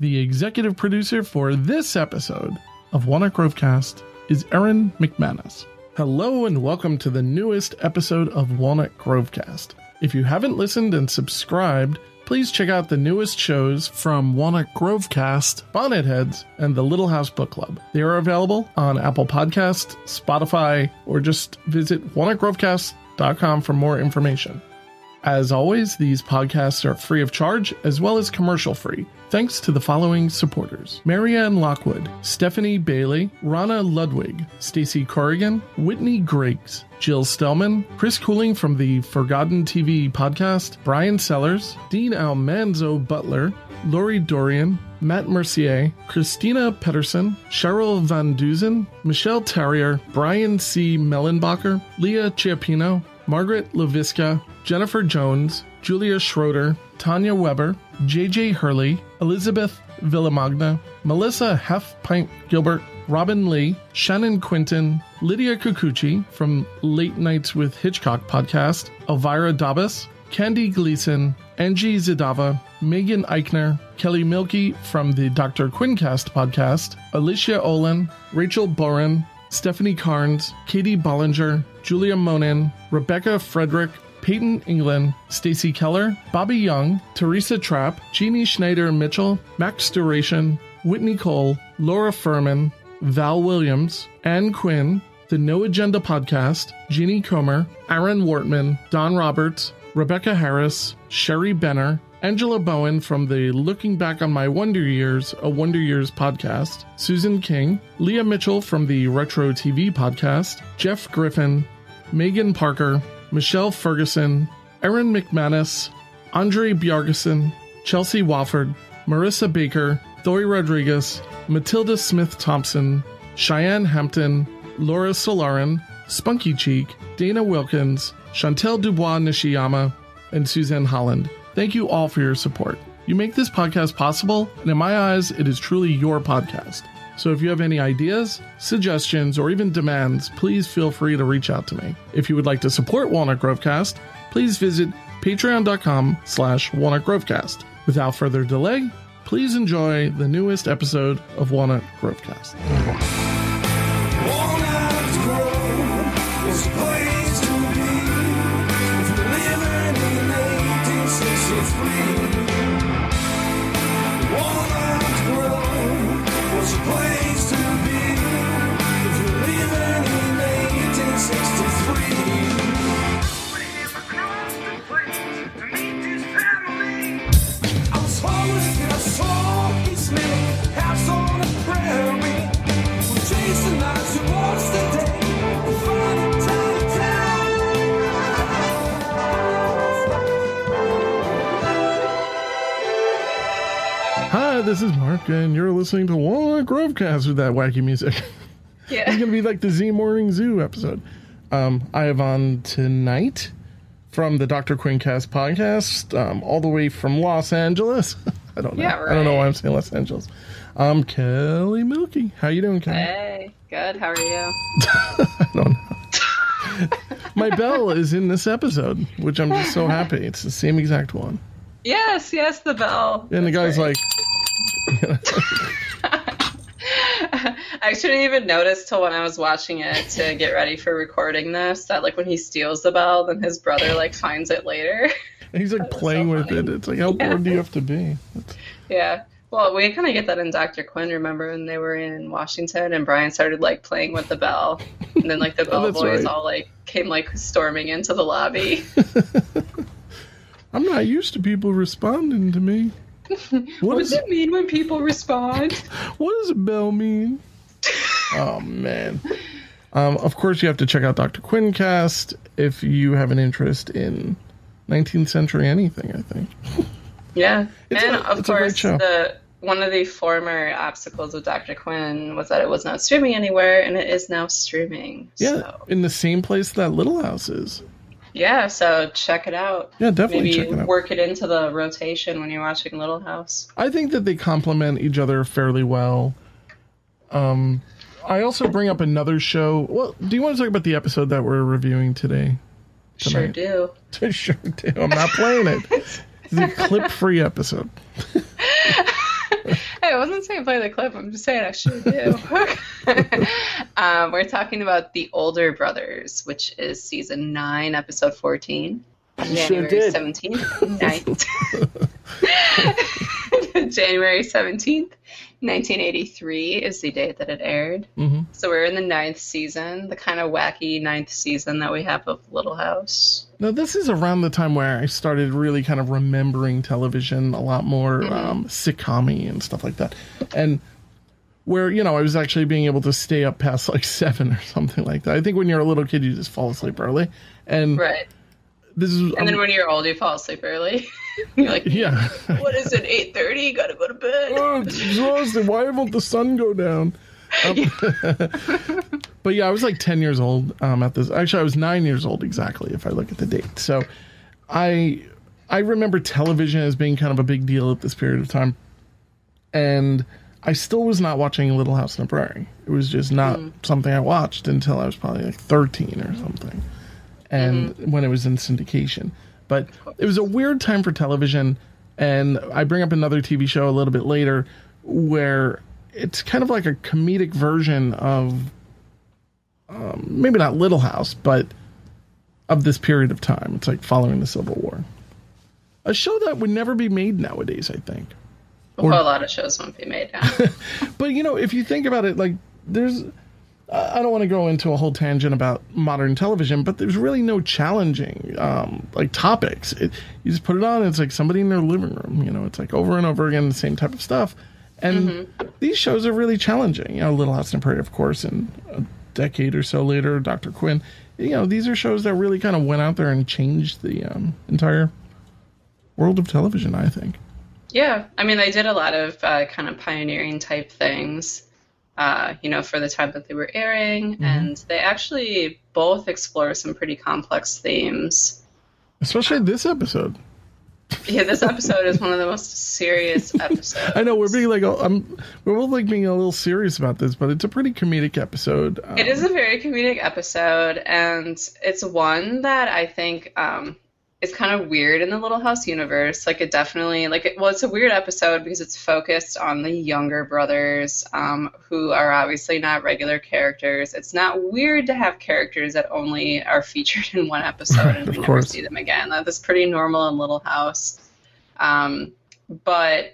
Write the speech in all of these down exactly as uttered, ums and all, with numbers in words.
The executive producer for this episode of Walnut Grovecast is Erin McManus. Hello and welcome to the newest episode of Walnut Grovecast. If you haven't listened and subscribed, please check out the newest shows from Walnut Grovecast, Bonnet Heads, and the Little House Book Club. They are available on Apple Podcasts, Spotify, or just visit walnut grovecast dot com for more information. As always, these podcasts are free of charge as well as commercial free, thanks to the following supporters: Marianne Lockwood, Stephanie Bailey, Rana Ludwig, Stacey Corrigan, Whitney Griggs, Jill Stellman, Chris Cooling from the Forgotten T V podcast, Brian Sellers, Dean Almanzo Butler, Lori Dorian, Matt Mercier, Christina Pedersen, Cheryl Van Duzen, Michelle Terrier, Brian C. Mellenbacher, Leah Chiappino, Margaret LaVisca, Jennifer Jones, Julia Schroeder, Tanya Weber, J J Hurley, Elizabeth Villamagna, Melissa Hef Pint Gilbert, Robin Lee, Shannon Quinton, Lydia Kikuchi from Late Nights with Hitchcock podcast, Elvira Dabas, Candy Gleason, Angie Zidava, Megan Eichner, Kelly Milkey from the Doctor Quincast podcast, Alicia Olin, Rachel Boren, Stephanie Carnes, Katie Bollinger, Julia Monin, Rebecca Frederick, Peyton England, Stacy Keller, Bobby Young, Teresa Trapp, Jeannie Schneider Mitchell, Max Duration, Whitney Cole, Laura Furman, Val Williams, Ann Quinn, the No Agenda Podcast, Jeannie Comer, Aaron Wortman, Don Roberts, Rebecca Harris, Sherry Benner, Angela Bowen from the Looking Back on My Wonder Years, a Wonder Years podcast, Susan King, Leah Mitchell from the Retro T V podcast, Jeff Griffin, Megan Parker, Michelle Ferguson, Erin McManus, Andre Bjargeson, Chelsea Wofford, Marissa Baker, Thori Rodriguez, Matilda Smith-Thompson, Cheyenne Hampton, Laura Solarin, Spunky Cheek, Dana Wilkins, Chantel Dubois Nishiyama, and Suzanne Holland. Thank you all for your support. You make this podcast possible, and in my eyes, it is truly your podcast. So if you have any ideas, suggestions, or even demands, please feel free to reach out to me. If you would like to support Walnut Grovecast, please visit patreon.com slash Walnut Grovecast. Without further delay, please enjoy the newest episode of Walnut Grovecast. Walnut Grove was a place to be if you're living in eighteen sixty-three. Walnut Grove was a place to be if you're living in eighteen sixty-three. We've across the place to meet this family. I was homeless and I saw East Lake house on a prairie. We're chasing nights towards the day. We find a tiny town. Hi, this is Mark, and you're listening to Walnut Grovecast with that wacky music. Yeah. It's going to be like the Z Morning Zoo episode. Um, I have on tonight from the Doctor Quincast podcast, um, all the way from Los Angeles. I don't know. Yeah, right. I don't know why I'm saying Los Angeles. Um, Kelly Milkey. How you doing, Kelly? Hey, good. How are you? I don't know. My bell is in this episode, which I'm just so happy. It's the same exact one. Yes, yes, the bell. And the That's guy's right. like, you know, I shouldn't even notice till when I was watching it to get ready for recording this that like when he steals the bell, then his brother like finds it later. and he's like That was playing so with funny. it. It's like, how Yeah. bored do you have to be? It's, Yeah. Well, we kind of get that in Doctor Quinn. Remember when they were in Washington and Brian started like playing with the bell, and then like the Oh, bell that's boys right. all like came like storming into the lobby. I'm not used to people responding to me. What, What is, does it mean when people respond? what does a bell mean? Oh, man. Um, of course, you have to check out Doctor Quincast if you have an interest in nineteenth century anything, I think. Yeah, It's and a- of it's a great course, show. the one of the former obstacles of Doctor Quinn was that it was not streaming anywhere, and it is now streaming. Yeah, So, in the same place that Little House is. yeah. So check it out. Yeah, definitely Maybe check it out. work it into the rotation when you're watching Little House. I think that they complement each other fairly well. Um, I also bring up another show. Well, do you want to talk about the episode that we're reviewing today? Sure Tonight. do. Sure do. I'm not playing it. It's a clip-free episode. not saying play the clip. I'm just saying I sure do. um, we're talking about The Older Brothers, which is season nine, episode fourteen. You sure January did. seventeenth. Night. January seventeenth, nineteen eighty-three is the date that it aired. Mm-hmm. So we're in the ninth season, the kind of wacky ninth season that we have of Little House. Now, this is around the time where I started really kind of remembering television a lot more, Mm-hmm. um, sitcom-y and stuff like that. And where, you know, I was actually being able to stay up past like seven or something like that. I think when you're a little kid, you just fall asleep early. And Right. this is... And then um, when you're old, you fall asleep early. You're like, yeah. what is it, eight thirty? Gotta go to bed. Oh, it's exhausting. Why won't the sun go down? Um, but yeah, I was like ten years old um, at this. Actually, I was nine years old exactly, if I look at the date. So I I remember television as being kind of a big deal at this period of time. And I still was not watching Little House on the Prairie. It was just not Mm. something I watched until I was probably like thirteen or something. And when it was in syndication. But it was a weird time for television. And I bring up another T V show a little bit later where it's kind of like a comedic version of um, maybe not Little House, but of this period of time. It's like following the Civil War. A show that would never be made nowadays, I think. Well, a lot of shows won't be made now. But, you know, if you think about it, like, there's... I don't want to go into a whole tangent about modern television, but there's really no challenging, um, like, topics. It, you just put it on, and it's like somebody in their living room. You know, it's like over and over again, the same type of stuff. And Mm-hmm. these shows are really challenging. You know, Little House on the Prairie, of course, and a decade or so later, Doctor Quinn. You know, these are shows that really kind of went out there and changed the um, entire world of television, I think. Yeah, I mean, they did a lot of uh, kind of pioneering type things, uh, you know, for the time that they were airing, Mm-hmm. and they actually both explore some pretty complex themes. Especially this episode. Yeah, this episode is one of the most serious episodes. I know we're being like, I'm, we're both like being a little serious about this, but it's a pretty comedic episode. Um, It is a very comedic episode, and it's one that I think um, is kind of weird in the Little House universe. Like, it definitely, like, it, well, it's a weird episode because it's focused on the younger brothers, um, who are obviously not regular characters. It's not weird to have characters that only are featured in one episode and Of we never course. see them again. That's pretty normal in Little House. Um, but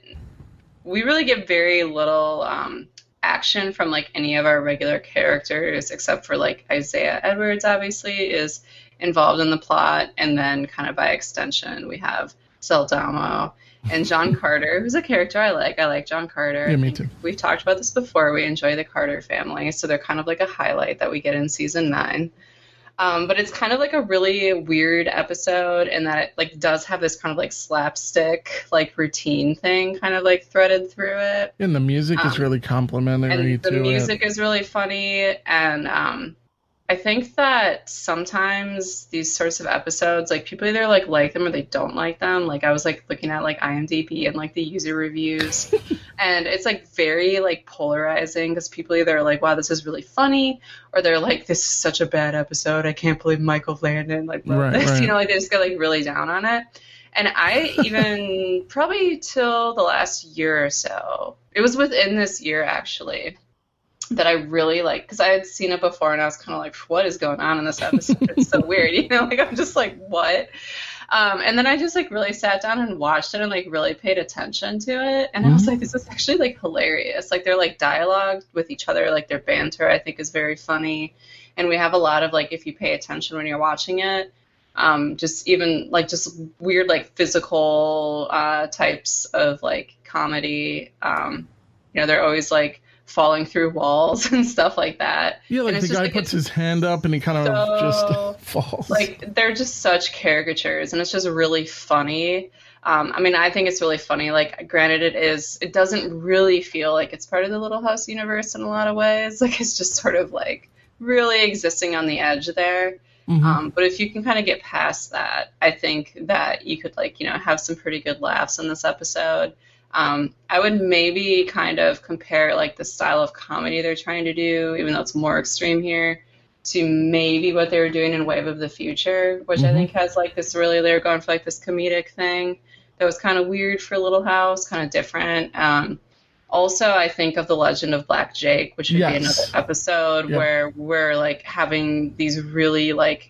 we really get very little um, action from like any of our regular characters, except for like Isaiah Edwards, obviously, is involved in the plot, and then kind of by extension we have Zeldamo and John Carter, who's a character I like. I like John Carter. Yeah, me too. We've talked about this before. We enjoy the Carter family, so they're kind of like a highlight that we get in season nine. Um, but it's kind of like a really weird episode in that it like does have this kind of like slapstick like routine thing kind of like threaded through it. And the music is Um, really complimentary And the to music it. is really funny, and um, I think that sometimes these sorts of episodes, like people either like like them or they don't like them. Like I was like looking at like IMDb and like the user reviews, and it's like very like polarizing because people either are like, wow, this is really funny, or they're like, this is such a bad episode. I can't believe Michael Landon like wrote Right, this. right. You know, like they just get like really down on it. And I even probably till the last year or so, it was within this year actually, that I really like, because I had seen it before and I was kind of like, what is going on in this episode? It's so weird, you know, like I'm just like, what? Um, and then I just like really sat down and watched it and like really paid attention to it. And I was like, this is actually like hilarious. Like they're like dialogue with each other, like their banter I think is very funny. And we have a lot of like, if you pay attention when you're watching it, um, just even like just weird like physical uh, types of like comedy. Um, you know, they're always like falling through walls and stuff like that. Yeah, like And the it's just, guy like, puts it's his hand up and he kind of so- just falls. like they're just such caricatures, and it's just really funny. Um, I mean, I think it's really funny. Like, granted, it is. It doesn't really feel like it's part of the Little House universe in a lot of ways. Like, it's just sort of like really existing on the edge there. Mhm. Um, but if you can kind of get past that, I think that you could like, you know, have some pretty good laughs in this episode. Um, I would maybe kind of compare like the style of comedy they're trying to do, even though it's more extreme here, to maybe what they were doing in Wave of the Future, which I Mhm. think has like this really, they're going for like this comedic thing that was kind of weird for Little House, kind of different. Um, Also, I think of The Legend of Black Jake, which would Yes. be another episode Yeah. where we're like having these really like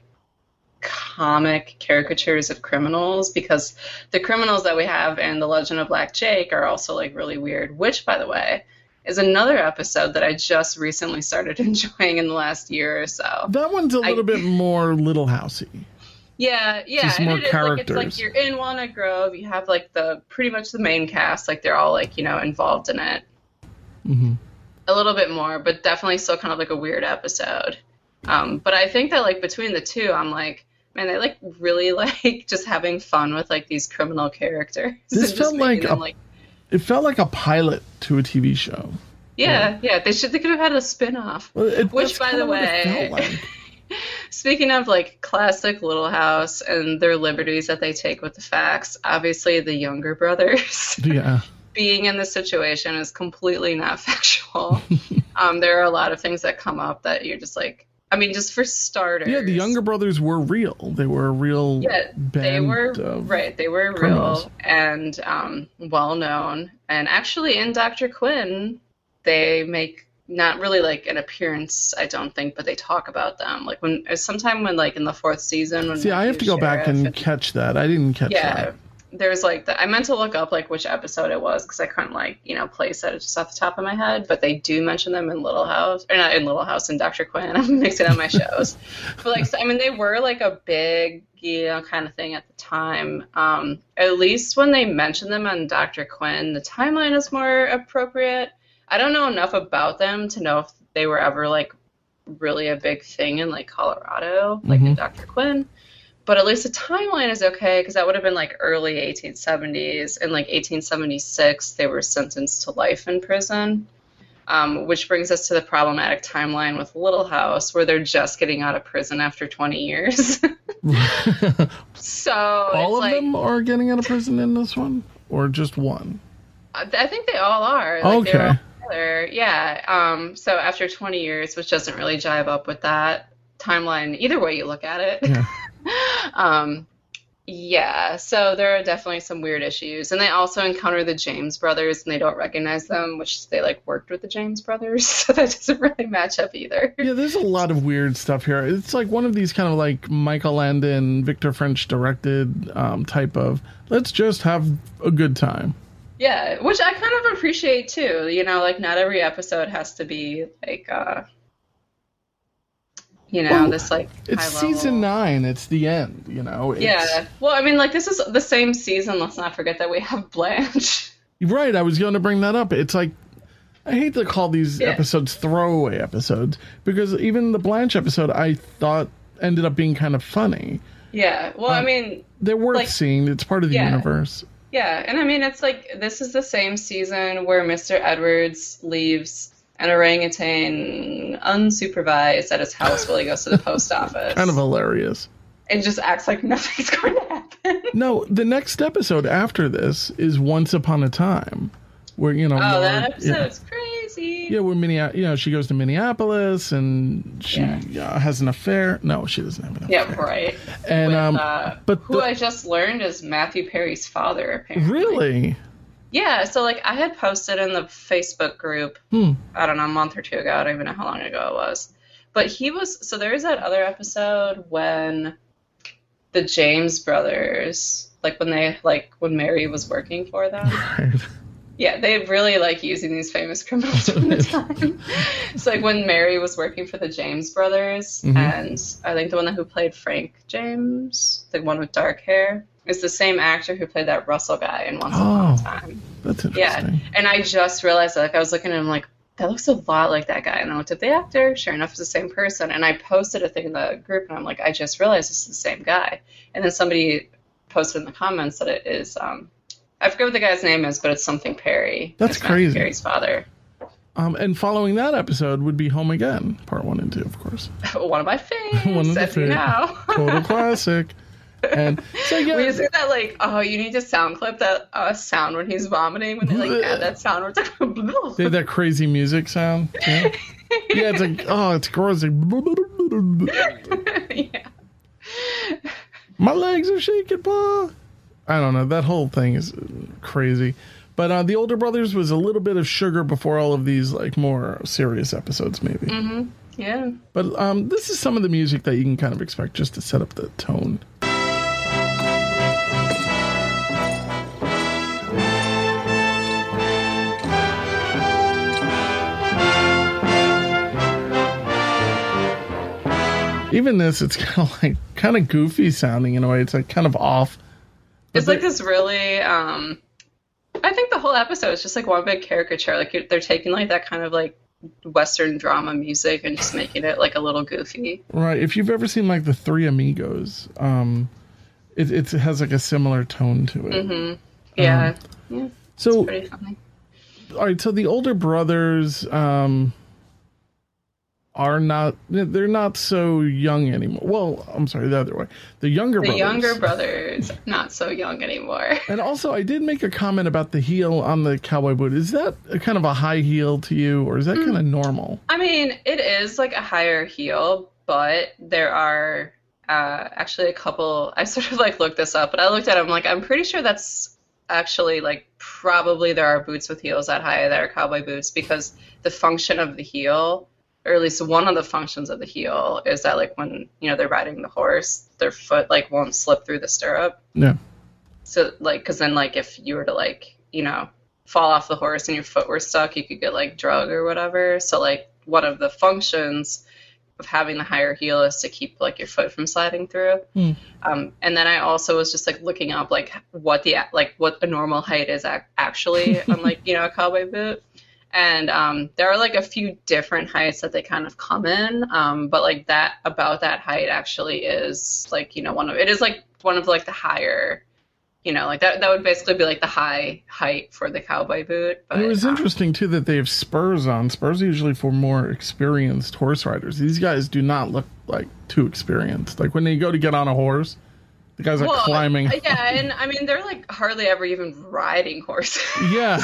comic caricatures of criminals, because the criminals that we have in The Legend of Black Jake are also like really weird, which, by the way, is another episode that I just recently started enjoying in the last year or so. That one's a little I- bit more Little Housey. Yeah, yeah, Just and more it is like it's characters. like you're in Walnut Grove, you have like the pretty much the main cast, like they're all like, you know, involved in it. hmm A little bit more, but definitely still kind of like a weird episode. Um, but I think that like between the two, I'm like, man, they like really like just having fun with like these criminal characters. This and just felt like making them, a- like It felt like a pilot to a T V show. yeah, yeah, they should they could have had a spin-off. Well, it- Which, that's by kinda the what it way, felt like. Speaking of like classic Little House and their liberties that they take with the facts, obviously the younger brothers Yeah. being in this situation is completely not factual. um, there are a lot of things that come up that you're just like, I mean, just for starters. Yeah, the younger brothers were real. They were a real Yeah, band they were of right. They were criminals. real and um, well known. And actually, in Doctor Quinn, they make not really like an appearance, I don't think, but they talk about them. Like when sometime when like in the fourth season. When See, I have to Matthew's go back sheriff and catch that. I didn't catch yeah. that. There's like the, I meant to look up like which episode it was because I couldn't like you know place it just off the top of my head, but they do mention them in Little House or not in Little House in Doctor Quinn. I'm mixing up my shows, but like so, I mean they were like a big you know kind of thing at the time. Um, at least when they mention them on Doctor Quinn, the timeline is more appropriate. I don't know enough about them to know if they were ever like really a big thing in like Colorado, like in Doctor Quinn. But at least the timeline is okay because that would have been like early eighteen seventies. In like eighteen seventy-six, they were sentenced to life in prison, um, which brings us to the problematic timeline with Little House, where they're just getting out of prison after twenty years. So All it's of like, them are getting out of prison in this one? Or just one? I I think they all are. Like, they were Okay. all together. Yeah. Um, so after twenty years, which doesn't really jive up with that timeline, either way you look at it. Yeah. um, yeah. So there are definitely some weird issues, and they also encounter the James brothers, and they don't recognize them, which they like worked with the James brothers, so that doesn't really match up either. Yeah, there's a lot of weird stuff here. It's like one of these kind of like Michael Landon, Victor French directed um, type of, let's just have a good time. Yeah, which I kind of appreciate too. You know, like not every episode has to be like, uh, you know, Well, this like It's high season level. nine. It's the end, you know? It's, Yeah. Well, I mean, like this is the same season. Let's not forget that we have Blanche. Right, I was going to bring that up. It's like, I hate to call these Yeah. episodes throwaway episodes, because even the Blanche episode I thought ended up being kind of funny. Yeah. Well, I Um, mean, They're worth Like- seeing. It's part of the Yeah. universe. yeah, and I mean, it's like this is the same season where Mister Edwards leaves an orangutan unsupervised at his house while he goes to the post office, Kind of hilarious. and just acts like nothing's going to happen. No, the next episode after this is Once Upon a Time, where, you know, Oh, more- that yeah. episode's crazy. Yeah, where Minneapolis, you know, she goes to Minneapolis and she Yeah. uh, has an affair. No, she doesn't have an Yeah, affair. right. And With, um, uh, but who the- I just learned is Matthew Perry's father, apparently. really, Yeah, so like I had posted in the Facebook group, Hmm. I don't know, a month or two ago, I don't even know how long ago it was. But he was, so there's that other episode when the James brothers, like when they, like when Mary was working for them. right. Yeah, they really like using these famous criminals from the time. It's like when Mary was working for the James brothers, Mhm. and I think the one who played Frank James, the one with dark hair, is the same actor who played that Russell guy in Once Upon Oh. a Time. That's Yeah, interesting. and I just realized that. Like, I was looking at him like, that looks a lot like that guy. And I looked at the actor. Sure enough, it's the same person. And I posted a thing in the group, and I'm like, I just realized this is the same guy. And then somebody posted in the comments that it is, um, I forget what the guy's name is, but it's something Perry. That's It's Matthew crazy. Perry's father. Um, and following that episode would be Home Again, part one and two, of course. One of my faves, One of the as you faves. know. Total classic. And so yeah, We just get that like, oh, you need to sound clip that uh, sound when he's vomiting, when they like add that sound where it's like, they have that crazy music sound. Yeah, yeah, it's like, oh, it's gross. Like, yeah. my legs are shaking, pa. I don't know. That whole thing is crazy. But uh, the Older Brothers was a little bit of sugar before all of these like more serious episodes, maybe. Mm-hmm. Yeah. But um, this is some of the music that you can kind of expect just to set up the tone. Even this, it's kind of like kind of goofy sounding in a way. It's like kind of off. But It's like this really. Um, I think the whole episode is just like one big caricature. Like you're- they're taking like that kind of like Western drama music and just making it like a little goofy. Right. If you've ever seen like the Three Amigos, um, it, it has like a similar tone to it. Mm-hmm. Yeah. yeah. So, Pretty funny. all right. So the Older Brothers um, are not. They're not so young anymore. Well, I'm sorry, the other way. The younger The brothers. younger brothers, not so young anymore. And also, I did make a comment about the heel on the cowboy boot. Is that a kind of a high heel to you, or is that kind of normal? I mean, it is like a higher heel, but there are uh, actually a couple. I sort of like looked this up, but I looked at them like I'm pretty sure that's actually like probably there are boots with heels that high that are cowboy boots because the function of the heel, or at least one of the functions of the heel, is that like when you know they're riding the horse, their foot like won't slip through the stirrup. Yeah. So like, because then like if you were to like you know fall off the horse and your foot were stuck, you could get like drug or whatever. So like one of the functions of having the higher heel is to keep like your foot from sliding through. Hmm. Um, and then I also was just like looking up like what the like what a normal height is ac- actually on like you know a cowboy boot. And um, there are like a few different heights that they kind of come in, um, but like that about that height actually is like you know one of it is like one of like the higher, you know, like that that would basically be like the high height for the cowboy boot. But And it was um, interesting too that they have spurs on. Spurs are usually for more experienced horse riders. These guys do not look like too experienced. Like when they go to get on a horse, the guys are well, climbing. Yeah, and I mean they're like hardly ever even riding horses. Yeah.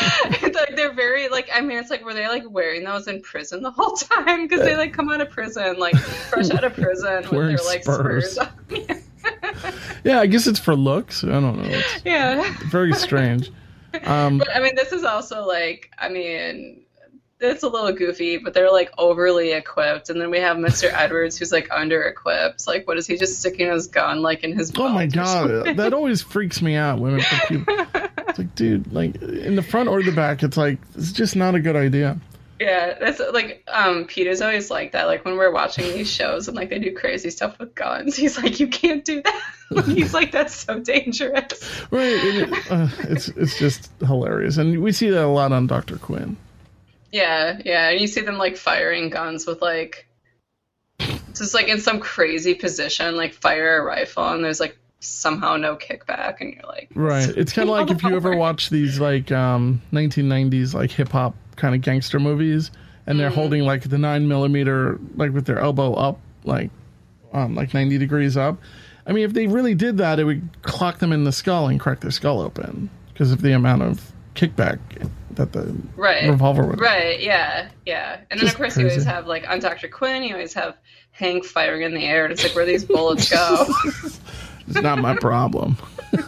Like they're very like I mean it's like were they like wearing those in prison the whole time because they like come out of prison like fresh out of prison with Wearing their like spurs. spurs on. Yeah, I guess it's for looks. I don't know. It's Yeah. very strange. Um, But I mean this is also like I mean it's a little goofy, but they're like overly equipped, and then we have Mister Edwards who's like under equipped. Like, what is he just sticking his gun like in his? oh my belt or god, something? that always freaks me out when it's like, people, it's like, dude, like in the front or the back, it's like it's just not a good idea. Yeah, that's like um Pete is always like that. Like when we're watching these shows and like they do crazy stuff with guns, he's like, you can't do that. He's like, that's so dangerous. Right? And it, uh, it's it's just hilarious, and we see that a lot on Doctor Quinn. Yeah, yeah, and you see them like firing guns with like just like in some crazy position, like fire a rifle, and there's like somehow no kickback, and you're like, Right. It's kind of like if you ever watch these like um, nineteen nineties like hip hop kind of gangster movies, and they're holding like the nine millimeter like with their elbow up, like um, like ninety degrees up. I mean, if they really did that, it would clock them in the skull and crack their skull open because of the amount of kickback that the right, revolver would. right, yeah, yeah, and then Just of course you always crazy. have like on Doctor Quinn, you always have Hank firing in the air, and it's like where these bullets go. It's not my problem.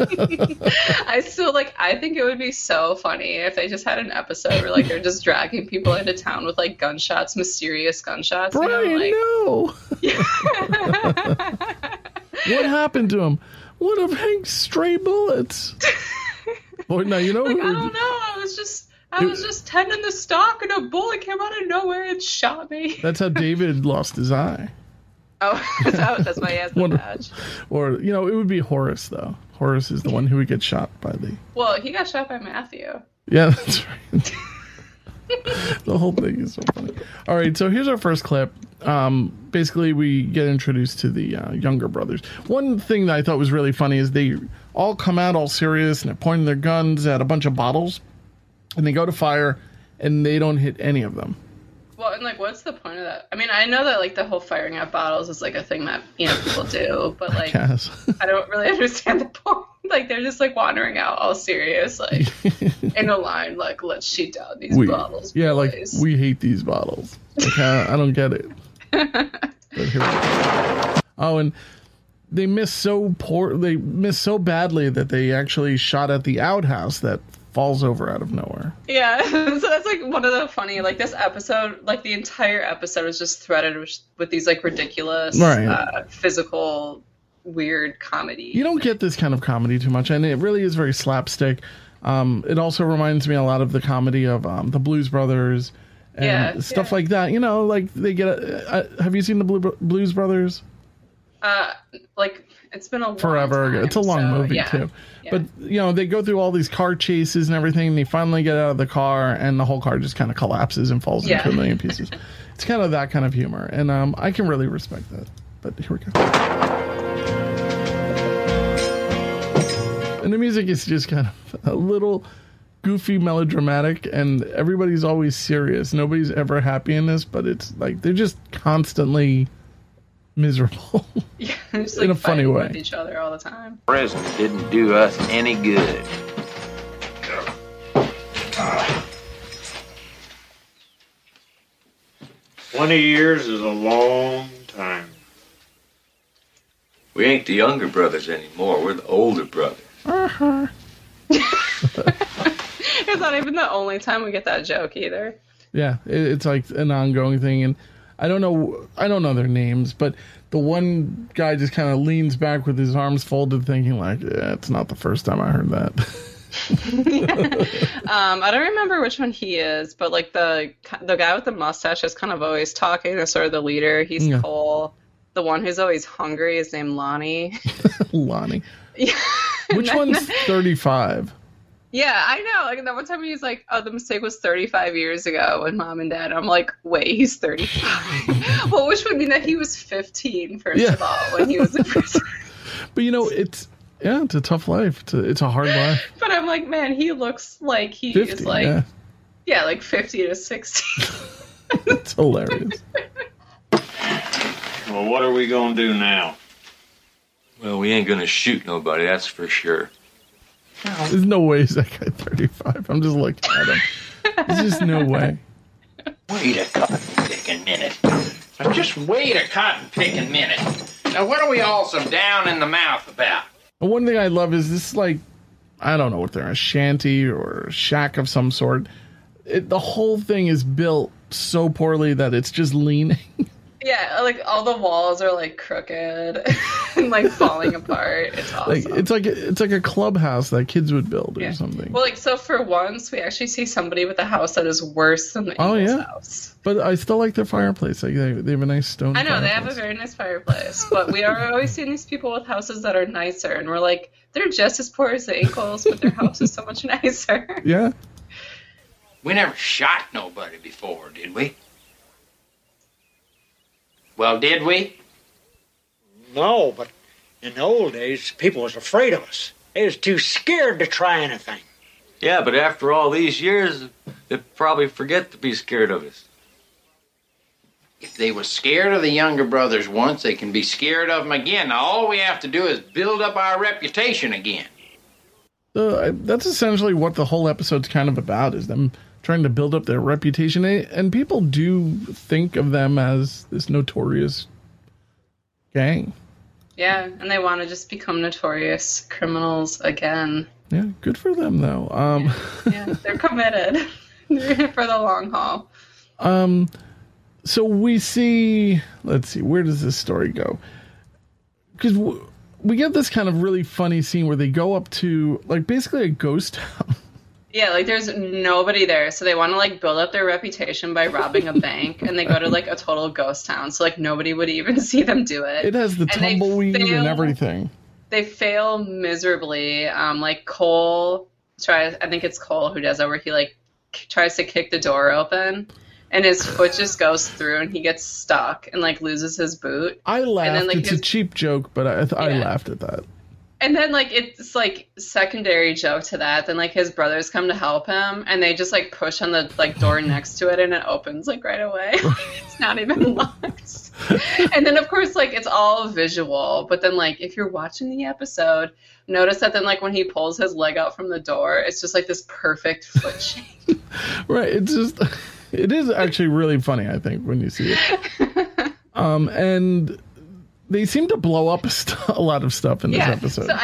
I still like. I think it would be so funny if they just had an episode where like they're just dragging people into town with like gunshots, mysterious gunshots. you know, Brian, like- no. What happened to him? One of Hank's stray bullets. Boy, now you know Like, who I don't know. I was just. I was just tending the stock, and a bullet came out of nowhere and shot me. That's how David lost his eye. Oh, that's, how, that's why he has the Wonder- badge. Or, you know, it would be Horace, though. Horace is the one who would get shot by the... Well, he got shot by Matthew. Yeah, that's right. The whole thing is so funny. All right, so here's our first clip. Um, basically, we get introduced to the uh, younger brothers. One thing that I thought was really funny is they all come out all serious and they're pointing their guns at a bunch of bottles. And they go to fire, and they don't hit any of them. Well, and like, what's the point of that? I mean, I know that like the whole firing at bottles is like a thing that you know people do, but like, Yes. I don't really understand the point. Like, they're just like wandering out all serious, like in a line, like, let's shoot down these we, bottles. yeah, like, boys. we hate these bottles. Like, I, I don't get it. But here we go. Oh, and they missed so poor, they missed so badly that they actually shot at the outhouse that falls over out of nowhere. Yeah, so that's like one of the funny, like this episode, like the entire episode is just threaded with, with these like ridiculous, Right. uh, physical, weird comedy. You don't get this kind of comedy too much, and it really is very slapstick. Um, it also reminds me a lot of the comedy of um, the Blues Brothers and Yeah, stuff yeah. like that. You know, like they get. A, uh, have you seen the Blue, Blues Brothers? Uh, like it's been a long Forever ago. time, It's a long so, movie yeah. too. Yeah. But you know, they go through all these car chases and everything, and they finally get out of the car, and the whole car just kind of collapses and falls Yeah. into a million pieces. It's kind of that kind of humor, and um, I can really respect that. But here we go. And the music is just kind of a little goofy, melodramatic, and everybody's always serious. Nobody's ever happy in this, but it's like they're just constantly miserable. Yeah, just, in like, a funny fighting way. with each other all the time. President didn't do us any good. Twenty years is a long time. We ain't the younger brothers anymore. We're the older brothers. Uh-huh. It's not even the only time we get that joke either. Yeah, it, it's like an ongoing thing, and I don't know, I don't know their names, but the one guy just kind of leans back with his arms folded, thinking like, yeah, it's not the first time I heard that. Um, I don't remember which one he is, but like the the guy with the mustache is kind of always talking. Is sort of the leader. He's Yeah. Cole. The one who's always hungry is named Lonnie. Lonnie. Yeah. Which And then- one's thirty-five? Yeah, I know. Like that one time he was like, "Oh, the mistake was thirty-five years ago when mom and dad." I'm like, "Wait, he's thirty-five." Well, which would mean that he was fifteen, first Yeah. of all, when he was in prison. But you know, it's, yeah, it's a tough life. It's a, it's a hard life. But I'm like, man, he looks like he fifty, is like, yeah. yeah, like fifty to sixty. It's hilarious. Well, what are we gonna do now? Well, we ain't gonna shoot nobody, that's for sure. There's no way he's that guy thirty-five. I'm just looking at him. There's just no way. Wait a cotton picking minute. Now just wait a cotton picking minute. Now what are we all so down in the mouth about? And one thing I love is this, like, I don't know what they're, a shanty or a shack of some sort. It, the whole thing is built so poorly that it's just leaning. Yeah, like all the walls are like crooked and like falling apart. It's awesome. Like it's like a, it's like a clubhouse that kids would build or Yeah. something. Well, like so for once, we actually see somebody with a house that is worse than the Oh, Ingles yeah. house. But I still like their fireplace. Like they, they have a nice stone. I know they have a fireplace. very nice fireplace, but we are always seeing these people with houses that are nicer, and we're like, they're just as poor as the Ingles, but their house is so much nicer. Yeah. We never shot nobody before, did we? Well, did we? No, but in the old days, people was afraid of us. They was too scared to try anything. Yeah, but after all these years, they'll probably forget to be scared of us. If they was scared of the younger brothers once, they can be scared of them again. Now all we have to do is build up our reputation again. So I, that's essentially what the whole episode's kind of about, is them trying to build up their reputation. And and people do think of them as this notorious gang. Yeah, and they want to just become notorious criminals again. Yeah, good for them, though. Um, Yeah, they're committed. They're in it for the long haul. um, so we see, let's see, where does this story go? Because w- we get this kind of really funny scene where they go up to, like, basically a ghost town. Yeah, like there's nobody there, so they want to like build up their reputation by robbing a bank, and they go to like a total ghost town, so like nobody would even see them do it. It has the And they tumbleweed and fail- everything. They fail miserably. Um, like Cole tries, I think it's Cole who does it, where he like k- tries to kick the door open, and his foot just goes through, and he gets stuck and like loses his boot. I laughed. then, like, it's his- a cheap joke, but I, I Yeah. laughed at that. And then, like, it's, like, secondary joke to that. Then, like, his brothers come to help him, and they just, like, push on the, like, door next to it, and it opens, like, right away. It's not even locked. And then, of course, like, it's all visual. But then, like, if you're watching the episode, notice that then, like, when he pulls his leg out from the door, it's just, like, this perfect foot shape. Right. It's just, it is actually really funny, I think, when you see it. Um, and they seem to blow up a, st- a lot of stuff in this Yeah. episode. So I can't believe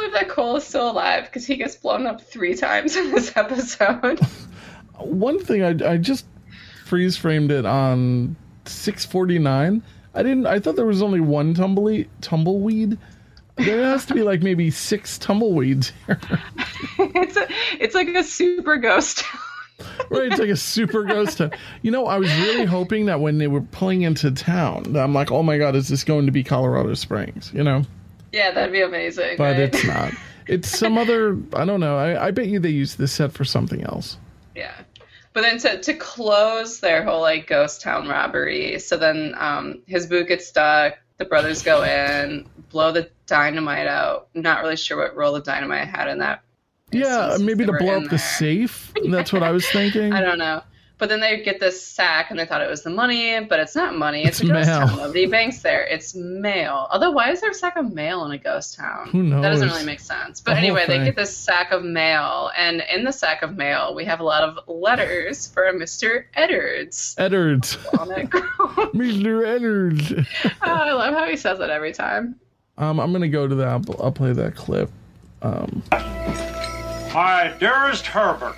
believe that Cole is still alive because he gets blown up three times in this episode. One thing I, I just freeze framed it on six forty-nine. I didn't. I thought there was only one tumbleweed. Tumbleweed. There has to be like maybe six tumbleweeds here. it's a, it's like a super ghost town. Right, it's like a super ghost town. You know, I was really hoping that when they were pulling into town, that I'm like, oh my god, is this going to be Colorado Springs? You know. Yeah, that'd be amazing. But right? it's not. It's some other. I don't know. I, I bet you they used this set for something else. Yeah. But then to, to close their whole like ghost town robbery, so then um, his boot gets stuck, the brothers go in, blow the dynamite out. Not really sure what role the dynamite had in that. Yeah, since maybe they to were blow in up the there. safe. That's what I was thinking. I don't know. But then they get this sack and they thought it was the money, but it's not money. It's, It's a ghost mail. town. Nobody banks there. It's mail. Although, why is there a sack of mail in a ghost town? Who knows? That doesn't really make sense. But The whole anyway, they thing. get this sack of mail, and in the sack of mail, we have a lot of letters for Mister Eddards. Eddards. Walnut Grove. Mister Eddards. Oh, I love how he says it every time. Um, I'm gonna go to that. I'll, I'll play that clip. Um, My dearest Herbert,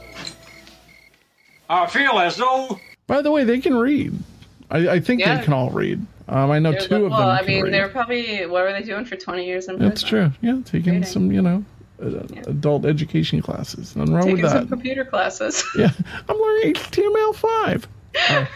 I feel as though by the way, they can read. I, I think Yeah. they can all read. Um, I know There's two a- of well, them I can mean, read. they were probably, what were they doing for twenty years in prison? That's true. Yeah, taking Reading. some, you know, uh, adult education classes. Nothing wrong Taking with some that. computer classes. Yeah, I'm learning H T M L five. Uh,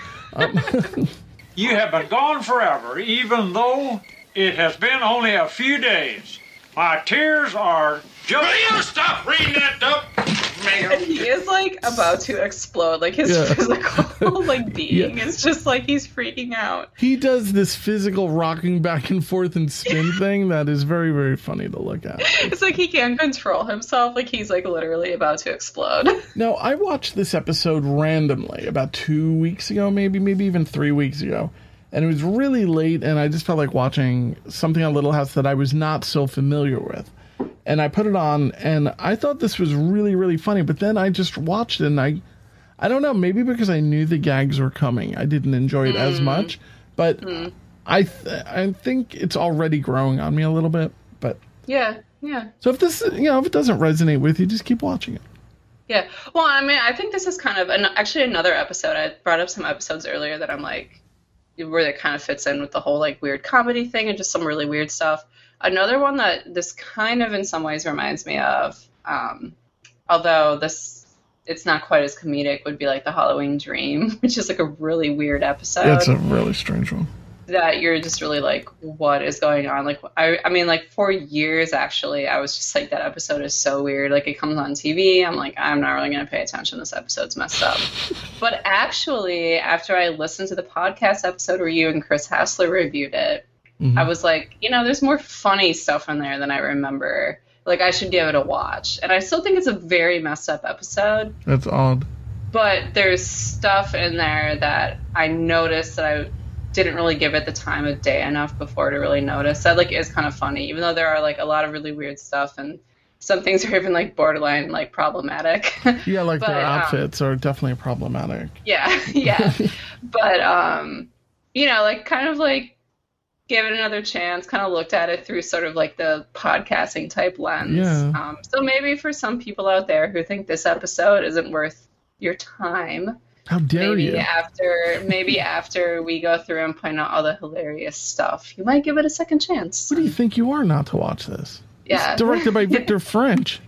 um, you have been gone forever, even though it has been only a few days. My tears are just... Will you stop reading that dump? And he is like about to explode. Like his Yeah. physical like being Yeah. is just like he's freaking out. he does this physical rocking back and forth and spin thing that is very, very funny to look at. It's like he can't control himself. Like he's like literally about to explode. Now, I watched this episode randomly about two weeks ago, maybe, maybe even three weeks ago. And it was really late, and I just felt like watching something on Little House that I was not so familiar with. And I put it on, and I thought this was really, really funny. But then I just watched it, and I, I don't know, maybe because I knew the gags were coming, I didn't enjoy it as much. But I, th- I think it's already growing on me a little bit. But Yeah, yeah. so if this, you know, if it doesn't resonate with you, just keep watching it. Yeah. Well, I mean, I think this is kind of an, actually another episode. I brought up some episodes earlier that I'm like, where it kind of fits in with the whole like weird comedy thing and just some really weird stuff. Another one that this kind of in some ways reminds me of, um, although this it's not quite as comedic, would be like the Halloween Dream, which is like a really weird episode. That's a really strange one. That you're just really like, what is going on? Like, I, I mean, like for years actually, I was just like, that episode is so weird. Like, it comes on T V, I'm like, I'm not really going to pay attention. This episode's messed up. But actually, after I listened to the podcast episode where you and Chris Hassler reviewed it, Mhm. I was like, you know, there's more funny stuff in there than I remember. Like, I should give it a watch. And I still think it's a very messed up episode. That's odd. But there's stuff in there that I noticed that I didn't really give it the time of day enough before to really notice. That like is kind of funny, even though there are like a lot of really weird stuff and some things are even like borderline like problematic. Yeah, like But, their um, outfits are definitely problematic. yeah, yeah. But um, you know, like kind of like gave it another chance. Kind of looked at it through sort of like the podcasting type lens. Yeah. Um, so maybe for some people out there who think this episode isn't worth your time. How dare Maybe you? after maybe after we go through and point out all the hilarious stuff, you might give it a second chance. What do you think you are not to watch this? Yeah. It's directed by Victor French.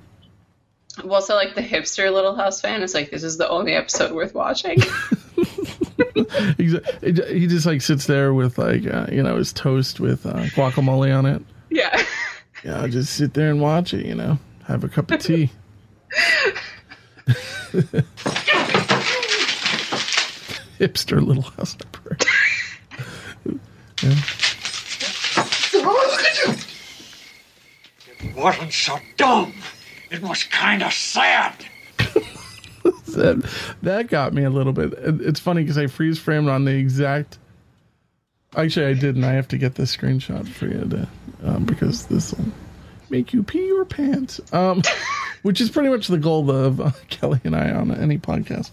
Well, so like the hipster Little House fan is like, this is the only episode worth watching. He's, he just like sits there with like uh, you know, his toast with uh, guacamole on it. Yeah. Yeah, just sit there and watch it. You know, have a cup of tea. Hipster Little House on the Prairie. Yeah. It wasn't so dumb. It was kind of sad. That, that got me a little bit. It- It's funny because I freeze framed on the exact. Actually, I didn't. I have to get this screenshot for you to, um, because this will make you pee your pants. Um, which is pretty much the goal of uh, Kelly and I on any podcast.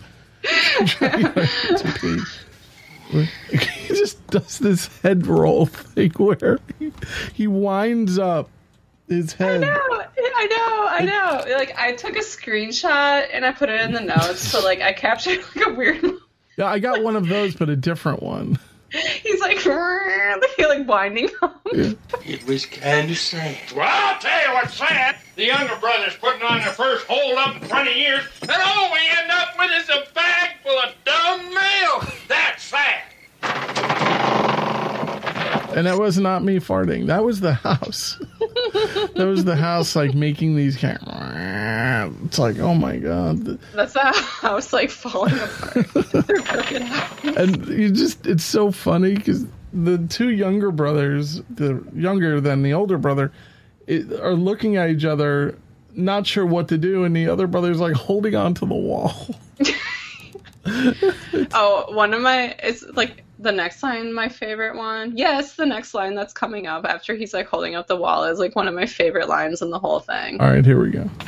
to pee. He just does this head roll thing where he, he winds up his I head. know. I know, I know. Like, I took a screenshot and I put it in the notes, so like I captured like a weird. Yeah, I got one of those, but a different one. He's like, he like winding up. Yeah. It was kind of sad. Well, I'll tell you what's sad. The younger brother's putting on their first hold up in twenty years, and all we end up with is a bag full of dumb mail. That's sad. And that was not me farting. That was the house. That was the house, like, making these kind of... It's like, oh, my God. That's the house, like, falling apart. They're broken out. And you just... It's so funny because the two younger brothers, the younger than the older brother, it, are looking at each other, not sure what to do, and the other brother's, like, holding onto the wall. Oh, one of my... It's, like... The next line, my favorite one. Yes, the next line that's coming up after he's like holding up the wall is like one of my favorite lines in the whole thing. All right, here we go.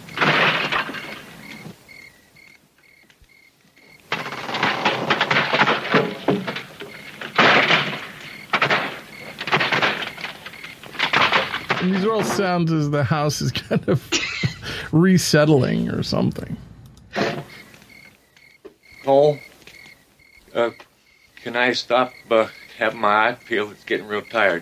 And these are all sounds as the house is kind of resettling or something. Cole, uh, can I stop uh, having my eye peeled? It's getting real tired.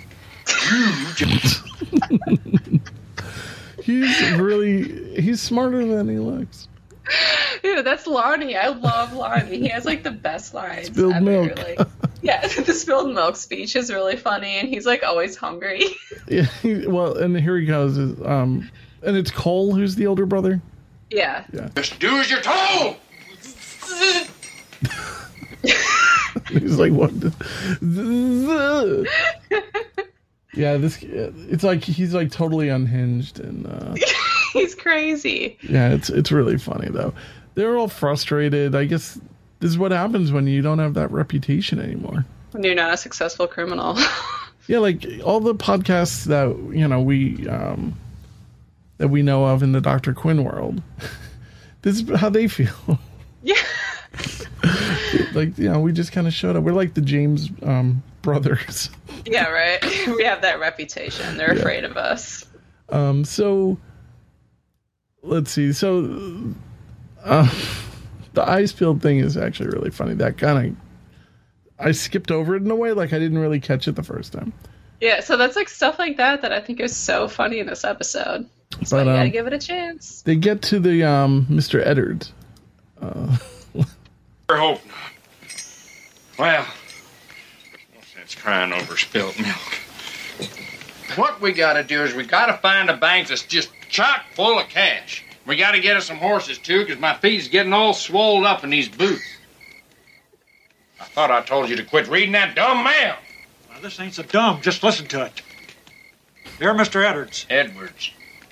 He's really, he's smarter than he looks. Dude, that's Lonnie. I love Lonnie. He has like the best lines. Spilled ever. milk. Like, yeah, the spilled milk speech is really funny, and he's like always hungry. Yeah, he, well, and here he goes. Is, um, and it's Cole who's the older brother. Yeah. Yeah. Just do as you're told. He's like, what? The... Yeah, this. It's like he's like totally unhinged, and uh, He's crazy. yeah, it's it's really funny though. They're all frustrated. I guess this is what happens when you don't have that reputation anymore. When you're not a successful criminal. Yeah, like all the podcasts that you know we um, that we know of in the Doctor Quinn world. This is how they feel. Yeah. Like, you know, we just kind of showed up. We're like the James um, brothers. Yeah, right. We have that reputation. They're afraid of us. Um, so let's see. So uh, the ice peeled thing is actually really funny. That kind of I skipped over it in a way, like I didn't really catch it the first time. Yeah, so that's like stuff like that that I think is so funny in this episode. So But, you gotta um, give it a chance. They get to the um, Mister Eddard. Uh, I hope not. Well, no sense crying over spilled milk. What we gotta do is we gotta find a bank that's just chock full of cash. We gotta get us some horses too, because my feet's getting all swollen up in these boots. I thought I told you to quit reading that dumb mail. Now, this ain't so dumb. Just listen to it. Dear Mister Edwards, Edwards.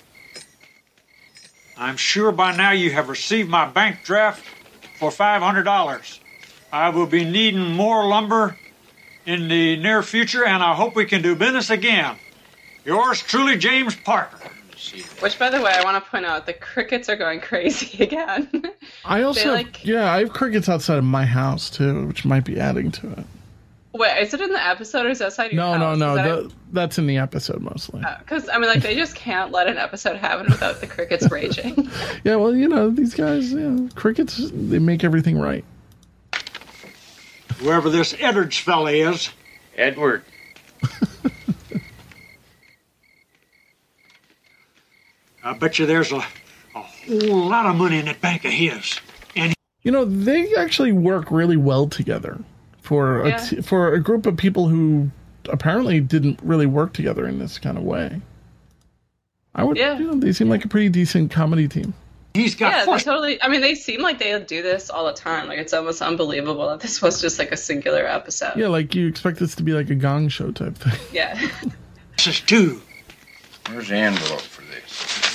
I'm sure by now you have received my bank draft for five hundred dollars. I will be needing more lumber in the near future, and I hope we can do business again. Yours truly, James Parker. Which, by the way, I want to point out, the crickets are going crazy again. I also, They, have, like- yeah, I have crickets outside of my house too, which might be adding to it. Wait, is it in the episode or is it outside your No, house? no, no, Because that, that's in the episode mostly. I mean, like, they just can't let an episode happen without the crickets raging. Yeah, well, you know, these guys, yeah, crickets, they make everything right. Whoever this Edwards fella is, Edward. I bet you there's a, a whole lot of money in that bank of his. And You know, they actually work really well together for a Yeah. t- for a group of people who apparently didn't really work together in this kind of way. I would, Yeah. you know, they seem like a pretty decent comedy team. he's got Yeah, they force. totally. I mean, they seem like they do this all the time. Like, it's almost unbelievable that this was just like a singular episode. Yeah, like you expect this to be like a Gong Show type thing. Yeah. This too. Where's the envelope for this?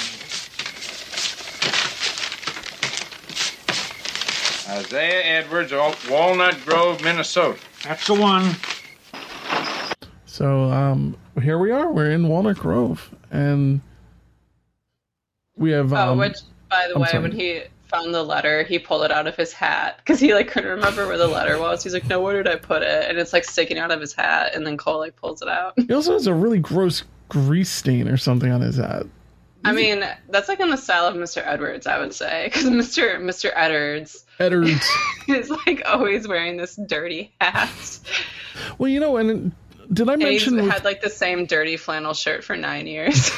Isaiah Edwards, Walnut Grove, Minnesota. That's the one. So um, here we are. We're in Walnut Grove, and we have. Oh, Um, which, by the I'm way, sorry. when he found the letter, he pulled it out of his hat because he like couldn't remember where the letter was. He's like, "No, where did I put it?" And it's like sticking out of his hat, and then Cole like pulls it out. he also has a really gross grease stain or something on his hat. I mean, that's like in the style of Mister Edwards, I would say, because Mister Mister Edwards Edwards is like always wearing this dirty hat. Well, you know, and did I And he's mention with- had like the same dirty flannel shirt for nine years.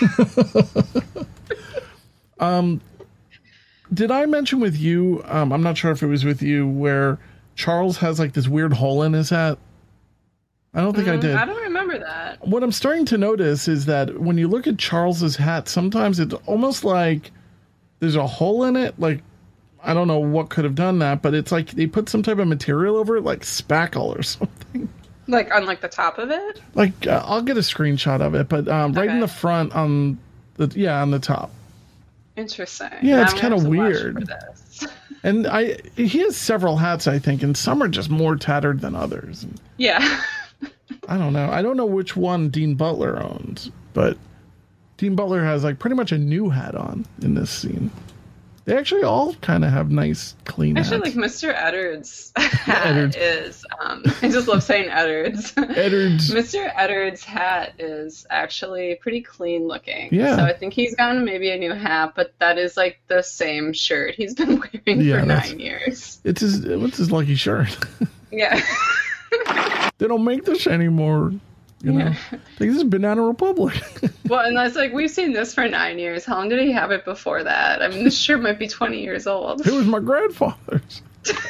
um, did I mention with you? Um, I'm not sure if it was with you where Charles has like this weird hole in his hat. I don't think I Mm, did. I don't remember that. What I'm starting to notice is that when you look at Charles's hat, sometimes it's almost like there's a hole in it. Like, I don't know what could have done that, but it's like they put some type of material over it, like spackle or something. Like on like the top of it? Like, uh, I'll get a screenshot of it, but um, right in Okay. the front on the, yeah, on the top. Interesting. Yeah, it's Now I'm kind of gonna have to watch weird. for this. And I, he has several hats, I think, and some are just more tattered than others. And Yeah. I don't know. I don't know which one Dean Butler owns, but Dean Butler has like pretty much a new hat on in this scene. They actually all kind of have nice, clean Actually, hats. like Mister Edwards' hat Edwards. is, um, I just love saying Edwards. Edwards. Mister Edwards' hat is actually pretty clean looking. Yeah. So I think he's gotten maybe a new hat, but that is like the same shirt he's been wearing Yeah, for that's- nine years. It's his. What's his lucky shirt? Yeah. They don't make this anymore. You know, like this is Banana Republic. Well, and that's like, we've seen this for nine years. How long did he have it before that? I mean, this shirt might be twenty years old. It was my grandfather's.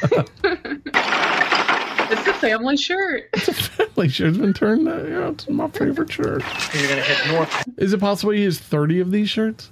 It's the family shirt. Family shirt's been turned. Uh, you know, it's my favorite shirt. You're going to head north. Is it possible he has thirty of these shirts?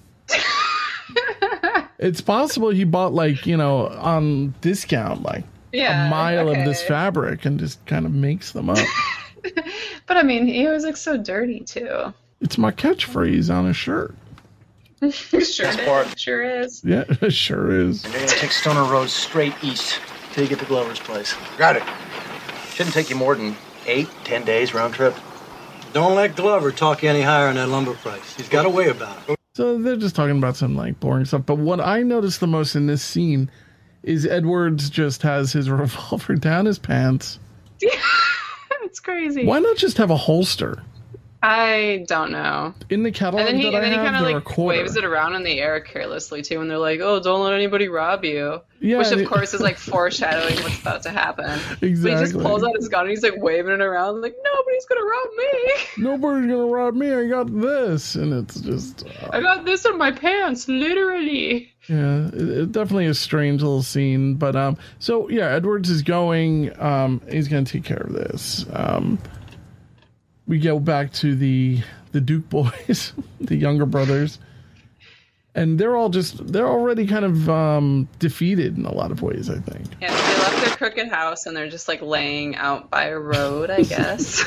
It's possible he bought like, you know, on discount, like Yeah, a mile okay. of this fabric and just kind of makes them up. But I mean, he always looks so dirty too. It's my catchphrase on a shirt. sure, is. sure is. Yeah, it sure is. You're gonna take Stoner Road straight east till you get to Glover's place. Got it. Shouldn't take you more than eight, ten days round trip. Don't let Glover talk you any higher on that lumber price. He's got a way about it. So they're just talking about some like boring stuff. But what I noticed the most in this scene is Edwards just has his revolver down his pants. It's crazy. Why not just have a holster? I don't know. In the catalog And then he, that and then I he have, kind of they're a like quarter. waves it around in the air carelessly too, and they're like, "Oh, don't let anybody rob you," Yeah, which of and it- course is like foreshadowing what's about to happen. But he just Exactly. pulls out his gun and he's like waving it around, like, "Nobody's gonna rob me. Nobody's gonna rob me. I got this," and it's just uh, I got this in my pants, literally." yeah, it, it definitely a strange little scene. But um, so yeah, Edwards is going. Um, he's gonna take care of this. Um, we go back to the the Duke boys, the younger brothers, and they're all just they're already kind of um defeated in a lot of ways, I think. Yeah, they left their crooked house and they're just like laying out by a road, I guess.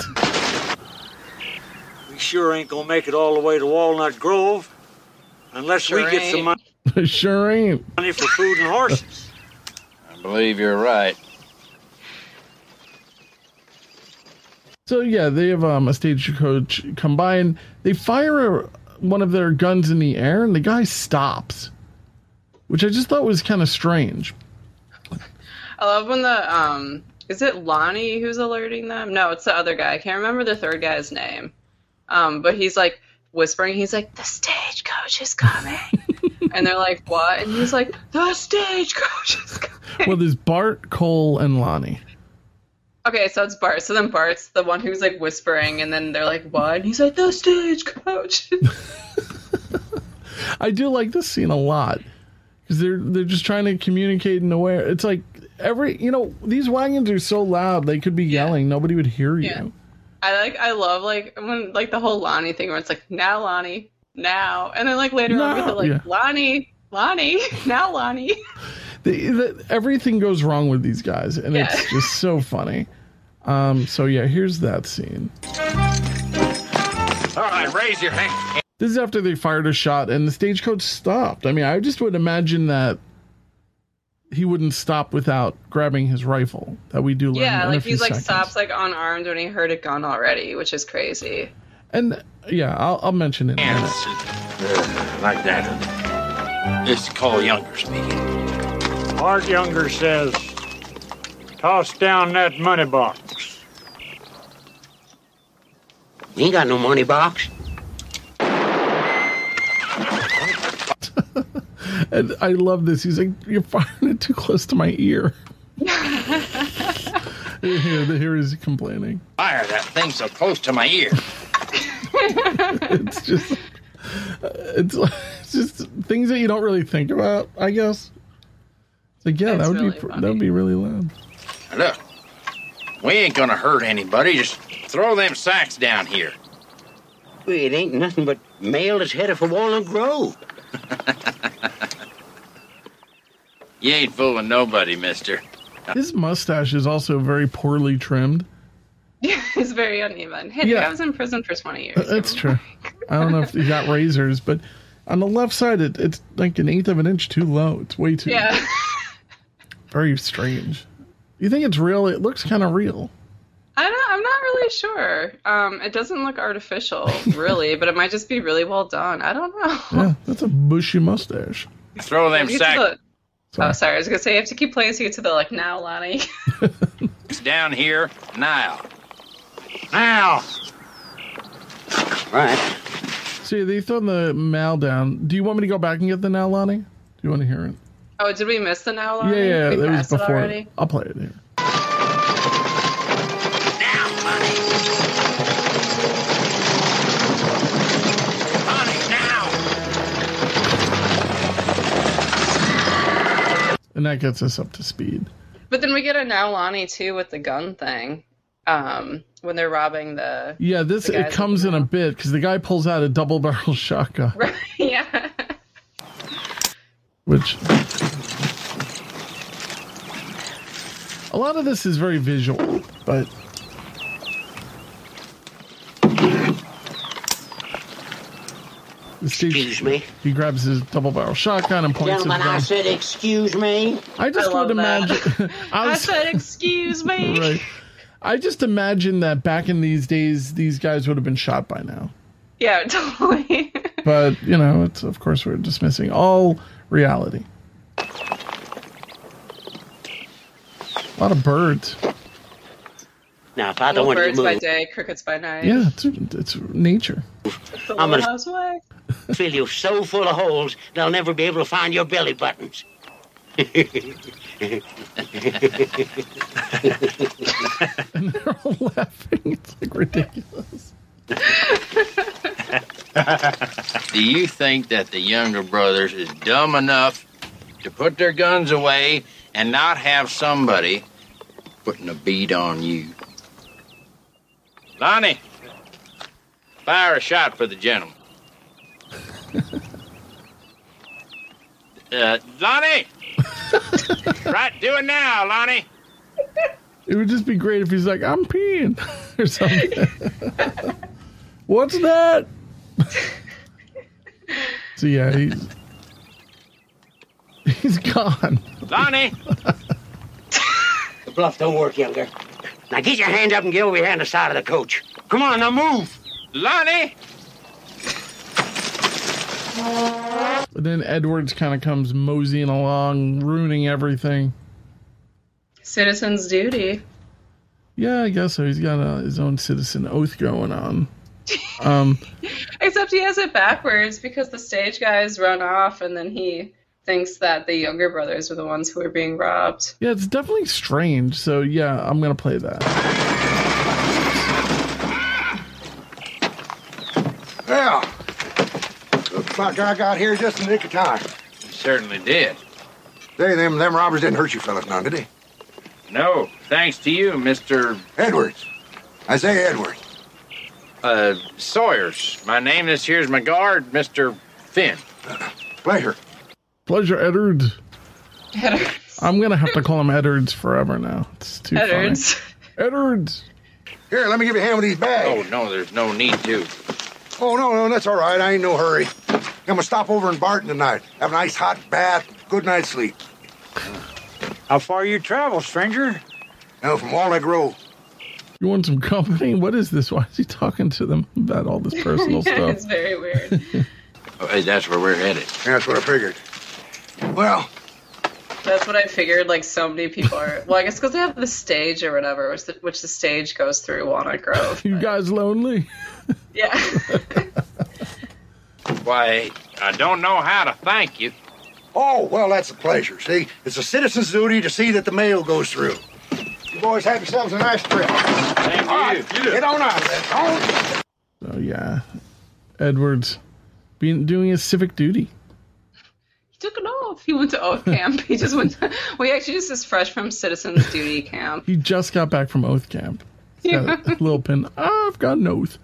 We sure ain't gonna make it all the way to Walnut Grove unless Sure we get some ain't. money Sure ain't. for food and horses. I believe you're right. So yeah, they have um, a stagecoach come by and they fire a, one of their guns in the air, and the guy stops, which I just thought was kind of strange. I love when the um is it Lonnie who's alerting them? No, it's the other guy. I can't remember the third guy's name. Um, but he's like whispering, he's like, "The stagecoach is coming." And they're like, "What?" And he's like, "The stagecoach is coming." Well, there's Bart, Cole, and Lonnie. Okay, so it's Bart. So then Bart's the one who's like whispering, and then they're like, "What?" And he's like, "The stagecoach." I do like this scene a lot because they're they're just trying to communicate in a way. It's like every you know these wagons are so loud they could be yelling, nobody would hear you. Yeah. I like I love like when like the whole Lonnie thing where it's like, "Now Lonnie, now," and then like later on Now, they're like, yeah. "Lonnie, Lonnie, now Lonnie." They, the, everything goes wrong with these guys, and Yeah. it's just so funny. Um, so yeah, here's that scene. All right, raise your hand. This is after they fired a shot and the stagecoach stopped. I mean, I just would imagine that he wouldn't stop without grabbing his rifle. That we do learn Yeah, in a like few he's like seconds. stops like unarmed when he heard a gun already, which is crazy. And yeah, I'll, I'll mention it in a minute. Uh, like that. This is Cole Younger speaking. Art Younger says, toss down that money box. You ain't got no money box. And I love this. He's like, you're firing it too close to my ear. Here, here he's complaining. Fire that thing so close to my ear. It's just, it's, it's just things that you don't really think about, I guess. It's like, yeah, That's that would really be funny. that would be really loud. Now look, we ain't gonna hurt anybody. Just throw them sacks down here. Well, it ain't nothing but mail that's headed for Walnut Grove. You ain't fooling nobody, mister. His mustache is also very poorly trimmed. Yeah, it's very uneven. Hey, Yeah. the guy was in prison for twenty years. Uh, That's true. I don't know if he got razors, but on the left side, it, it's like an eighth of an inch too low. It's way too. Yeah. Very strange. You think it's real? It looks kind of real. I don't, I'm not really sure. Um, it doesn't look artificial, really, but it might just be really well done. I don't know. Yeah, that's a bushy mustache. Throw them You get to sacks the- Sorry. Oh, sorry. I was going to say, you have to keep playing so you get to the, like, now, Lonnie. down here now. Now. Right. See, they throw the mal down. Do you want me to go back and get the now, Lonnie? Do you want to hear it? Oh, did we miss the now, Yeah, Lonnie? yeah, we that was passed it before. already? I'll play it here. Now, money. Money, now. And that gets us up to speed. But then we get a now Lonnie, too, with the gun thing. Um, when they're robbing the... Yeah, this the it guys comes with in the a bit because the guy pulls out a double barrel shotgun, Right, yeah. which a lot of this is very visual, but the stage- Excuse me. He grabs his double barrel shotgun and points Gentlemen, his gun. I said excuse me. I just I would love that. imagine. I I was said, excuse me. right. I just imagine that back in these days, these guys would have been shot by now. Yeah, totally. But you know, it's of course we're dismissing all reality. A lot of birds. Now, if I don't Little want you birds to by move, day, crickets by night. Yeah, it's it's nature. It's the I'm little gonna- house way. fill you so full of holes, they'll never be able to find your belly buttons. And they're all laughing. It's like ridiculous. Do you think that the younger brothers is dumb enough to put their guns away and not have somebody putting a bead on you? Lonnie, fire a shot for the gentleman. uh, Lonnie! Right, do it now, Lonnie. It would just be great if he's like, I'm peeing or something. What's that? So yeah, he's he's gone. Lonnie! The bluff don't work, younger. Now get your hand up and get over here on the side of the coach. Come on, now move. Lonnie! But then Edwards kind of comes moseying along, ruining everything. Citizen's duty. Yeah, I guess so. He's got a, his own citizen oath going on. Um, Except he has it backwards because the stage guys run off and then he thinks that the younger brothers are the ones who are being robbed. yeah, it's definitely strange. So yeah, I'm gonna play that. Well, looks like I got here just in the nick of time. You certainly did. Say, them them robbers didn't hurt you fellas none, did they? No, thanks to you, Mister Edwards. I say Edwards. Uh, Sawyers. My name this here's my guard, Mister Finn. Pleasure. Pleasure, Edwards. Edwards. I'm gonna have to call him Edwards forever now. It's too Edwards. funny. Edwards. Here, let me give you a hand with these bags. Oh, no, there's no need to. Oh, no, no, that's all right. I ain't no hurry. I'm gonna stop over in Barton tonight. Have a nice hot bath, good night's sleep. How far you travel, stranger? Now, from Walnut Grove. You want some company? What is this? Why is he talking to them about all this personal stuff? It's very weird. Oh, hey, that's where we're headed. That's what I figured. Well, That's what I figured. Like, so many people are. Well, I guess because they have the stage or whatever, which the, which the stage goes through Walnut Grove. You guys lonely? Yeah. Why, I don't know how to thank you. Oh, well, that's a pleasure, see? It's a citizen's duty to see that the mail goes through. You boys have yourselves a nice trip. Thank All you. right, get on out of there. On. So, yeah. Edwards being doing his civic duty. He took it off. He went to oath camp. He just went to, well, he actually just is fresh from citizens duty camp. He just got back from oath camp. He's got a little pin. Oh, I've got an oath.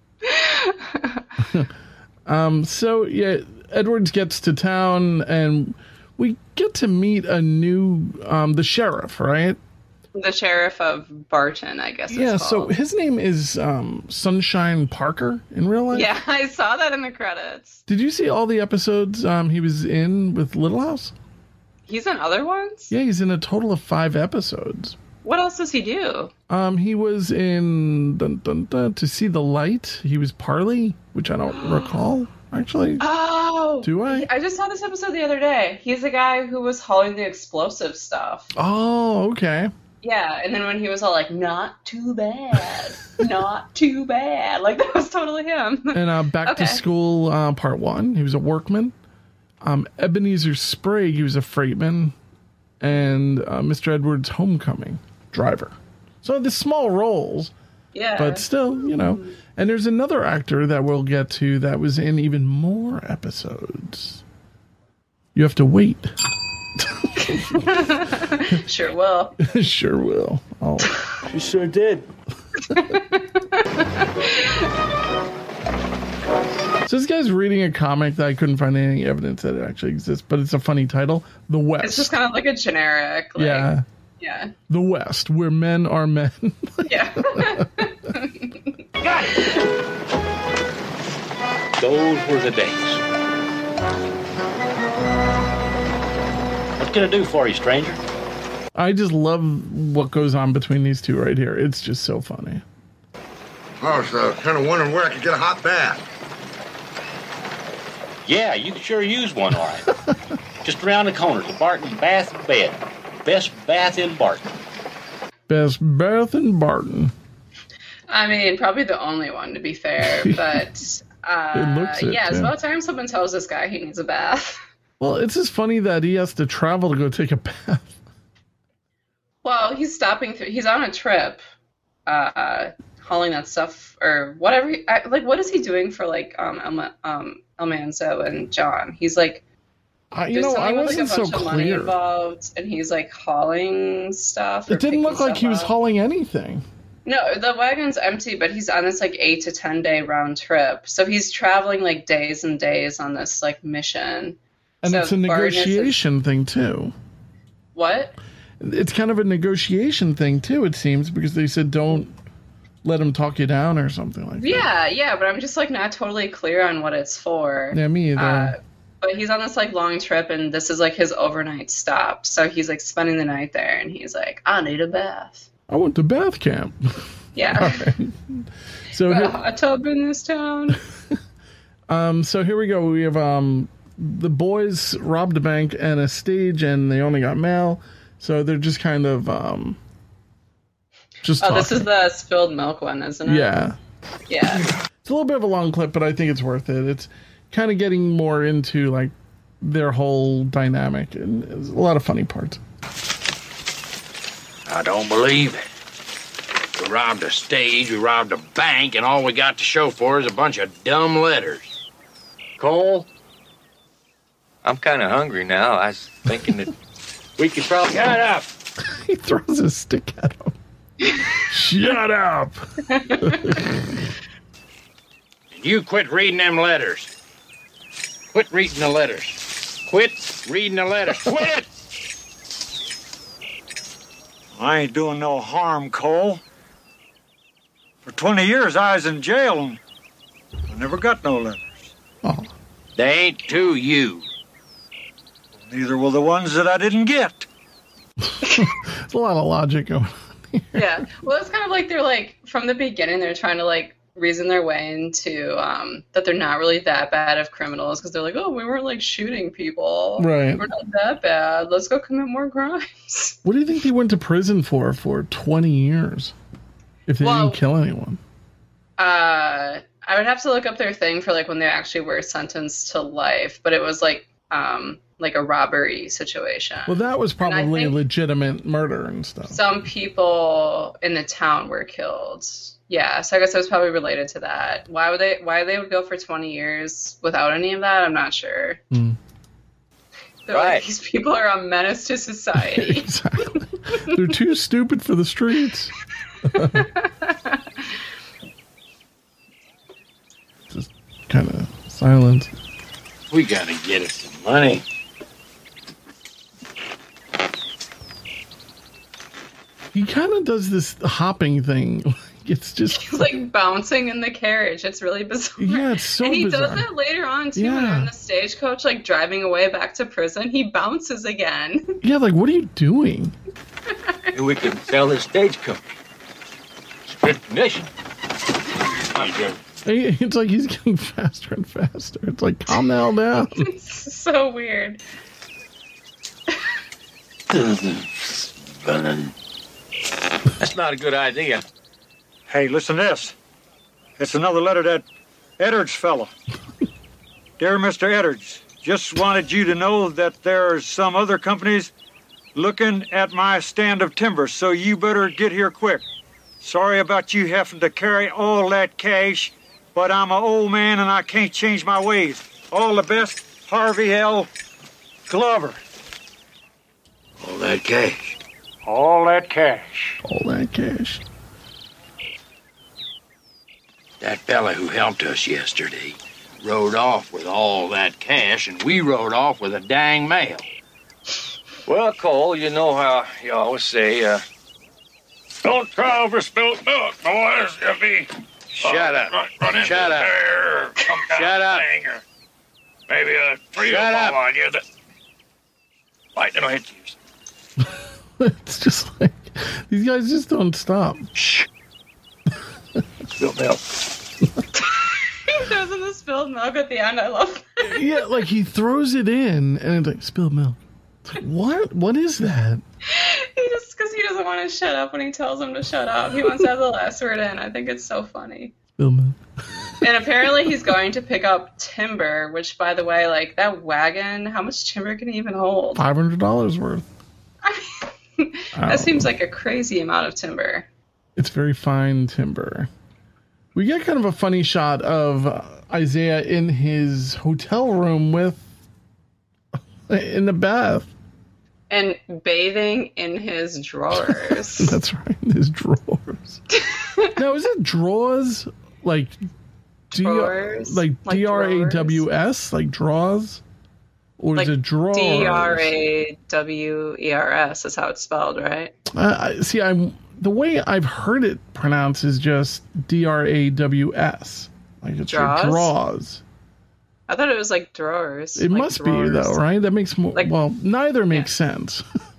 um, so, yeah, Edwards gets to town, and we get to meet a new, um, the sheriff, right? The sheriff of Barton, I guess. Yeah, it's so called. his name is um, Sunshine Parker in real life. Yeah, I saw that in the credits. Did you see all the episodes um, he was in with Little House? He's in other ones? Yeah, he's in a total of five episodes. What else does he do? Um, he was in dun, dun, dun, To See the Light. He was Parley, which I don't recall, actually. Oh! Do I? I just saw this episode the other day. He's the guy who was hauling the explosive stuff. Oh, okay. Yeah, and then when he was all like, not too bad, not too bad. Like, that was totally him. And uh, Back Okay. to School, uh, part one, he was a workman. Um, Ebenezer Sprague, he was a freightman. And uh, Mister Edwards' Homecoming, driver. So the small roles. Yeah. But still, you know. And there's another actor that we'll get to that was in even more episodes. You have to wait. Sure will. Sure will. Oh. She sure did. So this guy's reading a comic that I couldn't find any evidence that it actually exists, but it's a funny title. The West. It's just kind of like a generic. Like, yeah. Yeah. The West, where men are men. Yeah. Got it. Those were the days. What can I do for you, stranger? I just love what goes on between these two right here. It's just so funny. I was uh, kind of wondering where I could get a hot bath. Yeah, you can sure use one, all right. Just around the corner, the Barton Bath and Bed. Best bath in Barton. Best bath in Barton. I mean, probably the only one, to be fair. But, uh, It looks it, yeah, it's yeah. about time someone tells this guy he needs a bath. Well, it's just funny that he has to travel to go take a bath. Well, he's stopping through. He's on a trip, uh, hauling that stuff or whatever. He, I, like, what is he doing for like um, Elma, um Almanzo and John? He's like, I, you there's know, I something with like wasn't a bunch so of money clear. involved, and he's like hauling stuff. or It didn't picking look like stuff he was up. hauling anything. No, the wagon's empty, but he's on this like eight to ten day round trip. So he's traveling like days and days on this like mission. And So it's a Barton is- negotiation thing, too. What? It's kind of a negotiation thing, too, it seems, because they said don't let him talk you down or something like that. Yeah, yeah, but I'm just like not totally clear on what it's for. Yeah, me either. Uh, but he's on this like long trip, and this is like his overnight stop. So he's like spending the night there, and he's like, I need a bath. I went to bath camp. Yeah. All right. So Got a here, hot tub in this town. um, so here we go. We have um, the boys robbed a bank and a stage, and they only got mail. So they're just kind of um, just Oh, talking. this is the spilled milk one, isn't it? Yeah. Yeah. It's a little bit of a long clip, but I think it's worth it. It's kind of getting more into like their whole dynamic, and there's a lot of funny parts. I don't believe it. We robbed a stage, we robbed a bank, and all we got to show for is a bunch of dumb letters. Cole? I'm kind of hungry now. I was thinking that we could probably... Shut up! He throws a stick at him. Shut up! And you quit reading them letters. Quit reading the letters. Quit reading the letters. Quit it! I ain't doing no harm, Cole. For twenty years I was in jail and I never got no letters. Oh. They ain't to you. Neither will the ones that I didn't get. There's a lot of logic going on here. Yeah. Well, it's kind of like they're like, from the beginning, they're trying to like reason their way into um, that they're not really that bad of criminals because they're like, oh, we weren't like shooting people. Right. We're not that bad. Let's go commit more crimes. What do you think they went to prison for for twenty years? If they Well- didn't kill anyone? Uh, I would have to look up their thing for like when they actually were sentenced to life, but it was like um, like a robbery situation. Well, that was And I probably think legitimate murder and stuff. some people in the town were killed. Yeah, so I guess it was probably related to that. Why would they? Why they would go for twenty years without any of that? I'm not sure. Mm. They're like, these people are a menace to society. Exactly. They're too stupid for the streets. Just kind of silent. We gotta get us some money. He kind of does this hopping thing. It's just He's like bouncing in the carriage. It's really bizarre. Yeah, it's so And he bizarre. does that later on too. When Yeah. they're in the stagecoach, like driving away back to prison, he bounces again. Yeah, like, what are you doing? Maybe we can sell this stagecoach. It's good condition. Hey, it's like he's getting faster and faster. It's like, calm the hell down. It's so weird. That's not a good idea. Hey, listen to this. It's another letter to that Edwards fella. Dear Mister Edwards, just wanted you to know that there are some other companies looking at my stand of timber, so you better get here quick. Sorry about you having to carry all that cash, but I'm an old man and I can't change my ways. All the best, Harvey L. Glover. All that cash. All that cash. All that cash. That fella who helped us yesterday rode off with all that cash, and we rode off with a dang mail. Well, Cole, you know how you always say, uh, don't try over spilt milk, boys. You'll be Shut uh, up. Run, run into Shut the up. bear or some kind Shut of up. thing, or maybe a tree will Shut fall up. on you that lightning will hit you. It's just like, these guys just don't stop. Shh. Spilt milk. He throws in the spilled milk at the end. I love that. Yeah, like he throws it in and it's like, spilled milk. It's like, what? What is that? He just, because he doesn't want to shut up when he tells him to shut up. He wants to have the last word in. I think it's so funny. Spilled milk. And apparently he's going to pick up timber, which, by the way, like, that wagon, how much timber can he even hold? five hundred dollars worth. That seems like a crazy amount of timber. It's very fine timber. We get kind of a funny shot of uh, Isaiah in his hotel room with, in the bath. And bathing in his drawers. That's right, in his drawers. Now, is it drawers? Like, D- Drawers? like, Like D R A W S? Like draws? Or Like is it drawers? D R A W E R S is how it's spelled, right? Uh, I- see, I'm the way I've heard it pronounced is just D R A W S. Like it's Draws? for draws. I thought it was like drawers. It like must drawers. be though, right? That makes more. Like- well, neither makes sense.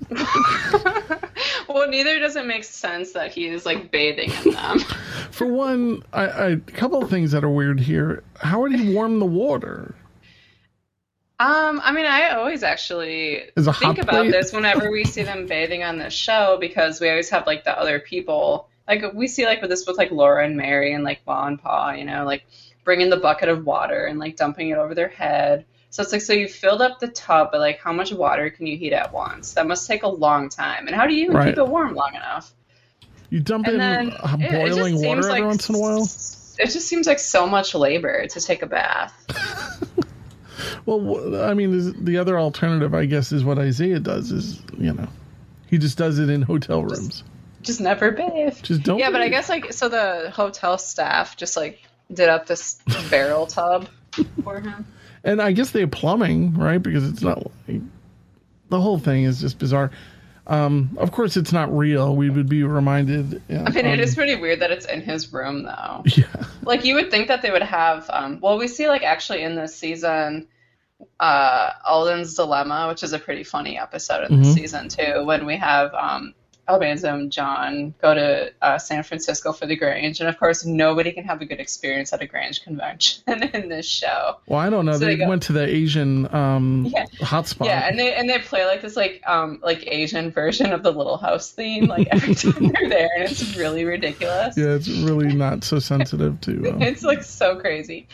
Well, neither does it make sense that he is like bathing in them. For one, I, I, a couple of things that are weird here. How would he warm the water? Um, I mean, I always actually Is a think hot about plate- this whenever we see them bathing on this show, because we always have like the other people. Like we see like with this with like Laura and Mary and like Ma and Pa, you know, like bringing the bucket of water and like dumping it over their head. So it's like, so you filled up the tub, but like how much water can you heat at once? That must take a long time. And how do you even Right. keep it warm long enough? You dump And in then uh, it- it just boiling water seems every like once in a while. It just seems like so much labor to take a bath. Well, wh- I mean, is- the other alternative, I guess, is what Isaiah does. Is you know, he just does it in hotel rooms. Just never bathe. Just don't. Yeah, but I bathe. guess like so the hotel staff just like did up this barrel tub for him. And I guess they have plumbing, right? Because it's not like, the whole thing is just bizarre. Um, of course, it's not real. We would be reminded. Yeah, I mean, it um, is pretty weird that it's in his room though. Yeah. Like you would think that they would have. Um, well, we see like actually in this season, uh, Alden's Dilemma, which is a pretty funny episode in this Mhm. season too, when we have um, Albanzo and John go to uh, San Francisco for the Grange, and of course nobody can have a good experience at a Grange convention in this show. Well, I don't know. So they they go- went to the Asian um, Yeah. hotspot. Yeah, and they and they play like this like um like Asian version of the Little House theme like every time they're there, and it's really ridiculous. Yeah, it's really not so sensitive to. Um, It's like so crazy.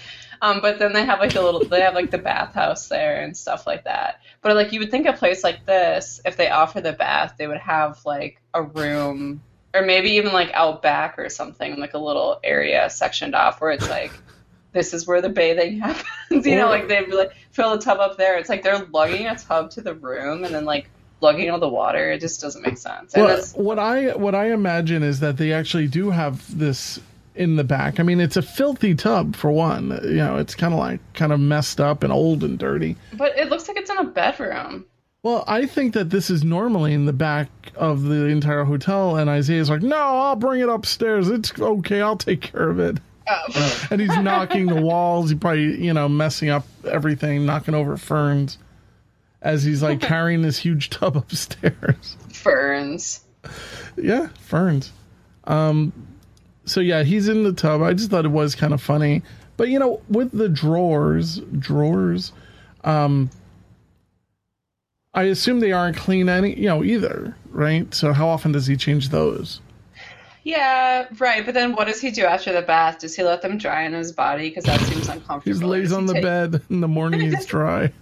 Um, but then they have like the little, they have like the bathhouse there and stuff like that. But like you would think a place like this, if they offer the bath, they would have like a room, or maybe even like out back or something, like a little area sectioned off where it's like, this is where the bathing happens. You know, like they'd be like, fill the tub up there. It's like they're lugging a tub to the room and then like lugging all the water. It just doesn't make sense. And Well, that's, what I what I imagine is that they actually do have this in the back. I mean, it's a filthy tub for one. You know, it's kind of like kind of messed up and old and dirty. but it looks like it's in a bedroom. Well, I think that this is normally in the back of the entire hotel, and Isaiah's like, "No, I'll bring it upstairs. It's okay. I'll take care of it." Oh. And he's knocking the walls. He probably, you know, messing up everything, knocking over ferns as he's like carrying this huge tub upstairs. Ferns. Yeah, ferns. Um, so yeah, he's in the tub. I just thought it was kind of funny. But you know, with the drawers, drawers, um, I assume they aren't clean any, you know, either, right? So how often does he change those? Yeah, right. But then what does he do after the bath? Does he let them dry on his body? Because that seems uncomfortable. He just lays Does on he the take- bed in the morning. He's dry.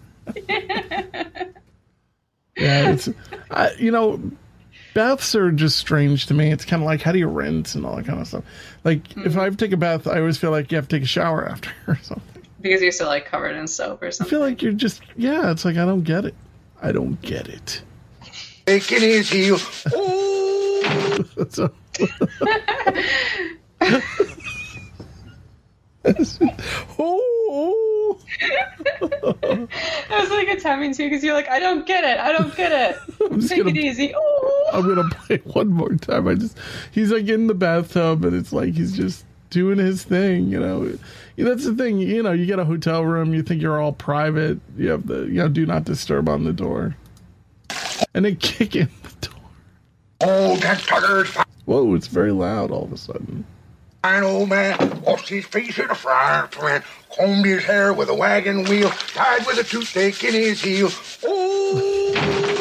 Yeah, it's I, you know, baths are just strange to me. It's kind of like, how do you rinse and all that kind of stuff. Like mm-hmm. if I take a bath, I always feel like you have to take a shower after or something. Because you're still like covered in soap or I something. feel like you're just yeah. It's like I don't get it. I don't get it. Taking his heel. So, oh, that was like a timing too, because you're like, I don't get it, I don't get it. Take gonna, it easy. Oh. I'm gonna play it one more time. I just he's like in the bathtub, and it's like he's just doing his thing. You know, that's the thing. You know, you get a hotel room, you think you're all private. You have the you know do not disturb on the door, and they kick in the door. Oh, that tugger's Whoa! It's very loud all of a sudden. fine old man. Washed his face in a fryer pan. Combed his hair with a wagon wheel. Tied with a toothpick in his heel. Oh!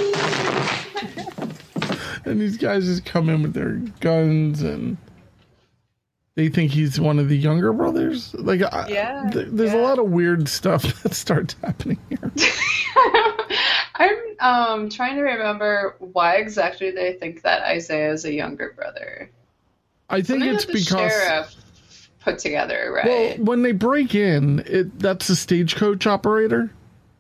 And these guys just come in with their guns, and they think he's one of the younger brothers. Like, Yeah, I, th- there's yeah. a lot of weird stuff that starts happening here. I'm um trying to remember why exactly they think that Isaiah is a younger brother. I think Something it's that the because sheriff put together, right? well, when they break in, it that's the stagecoach operator,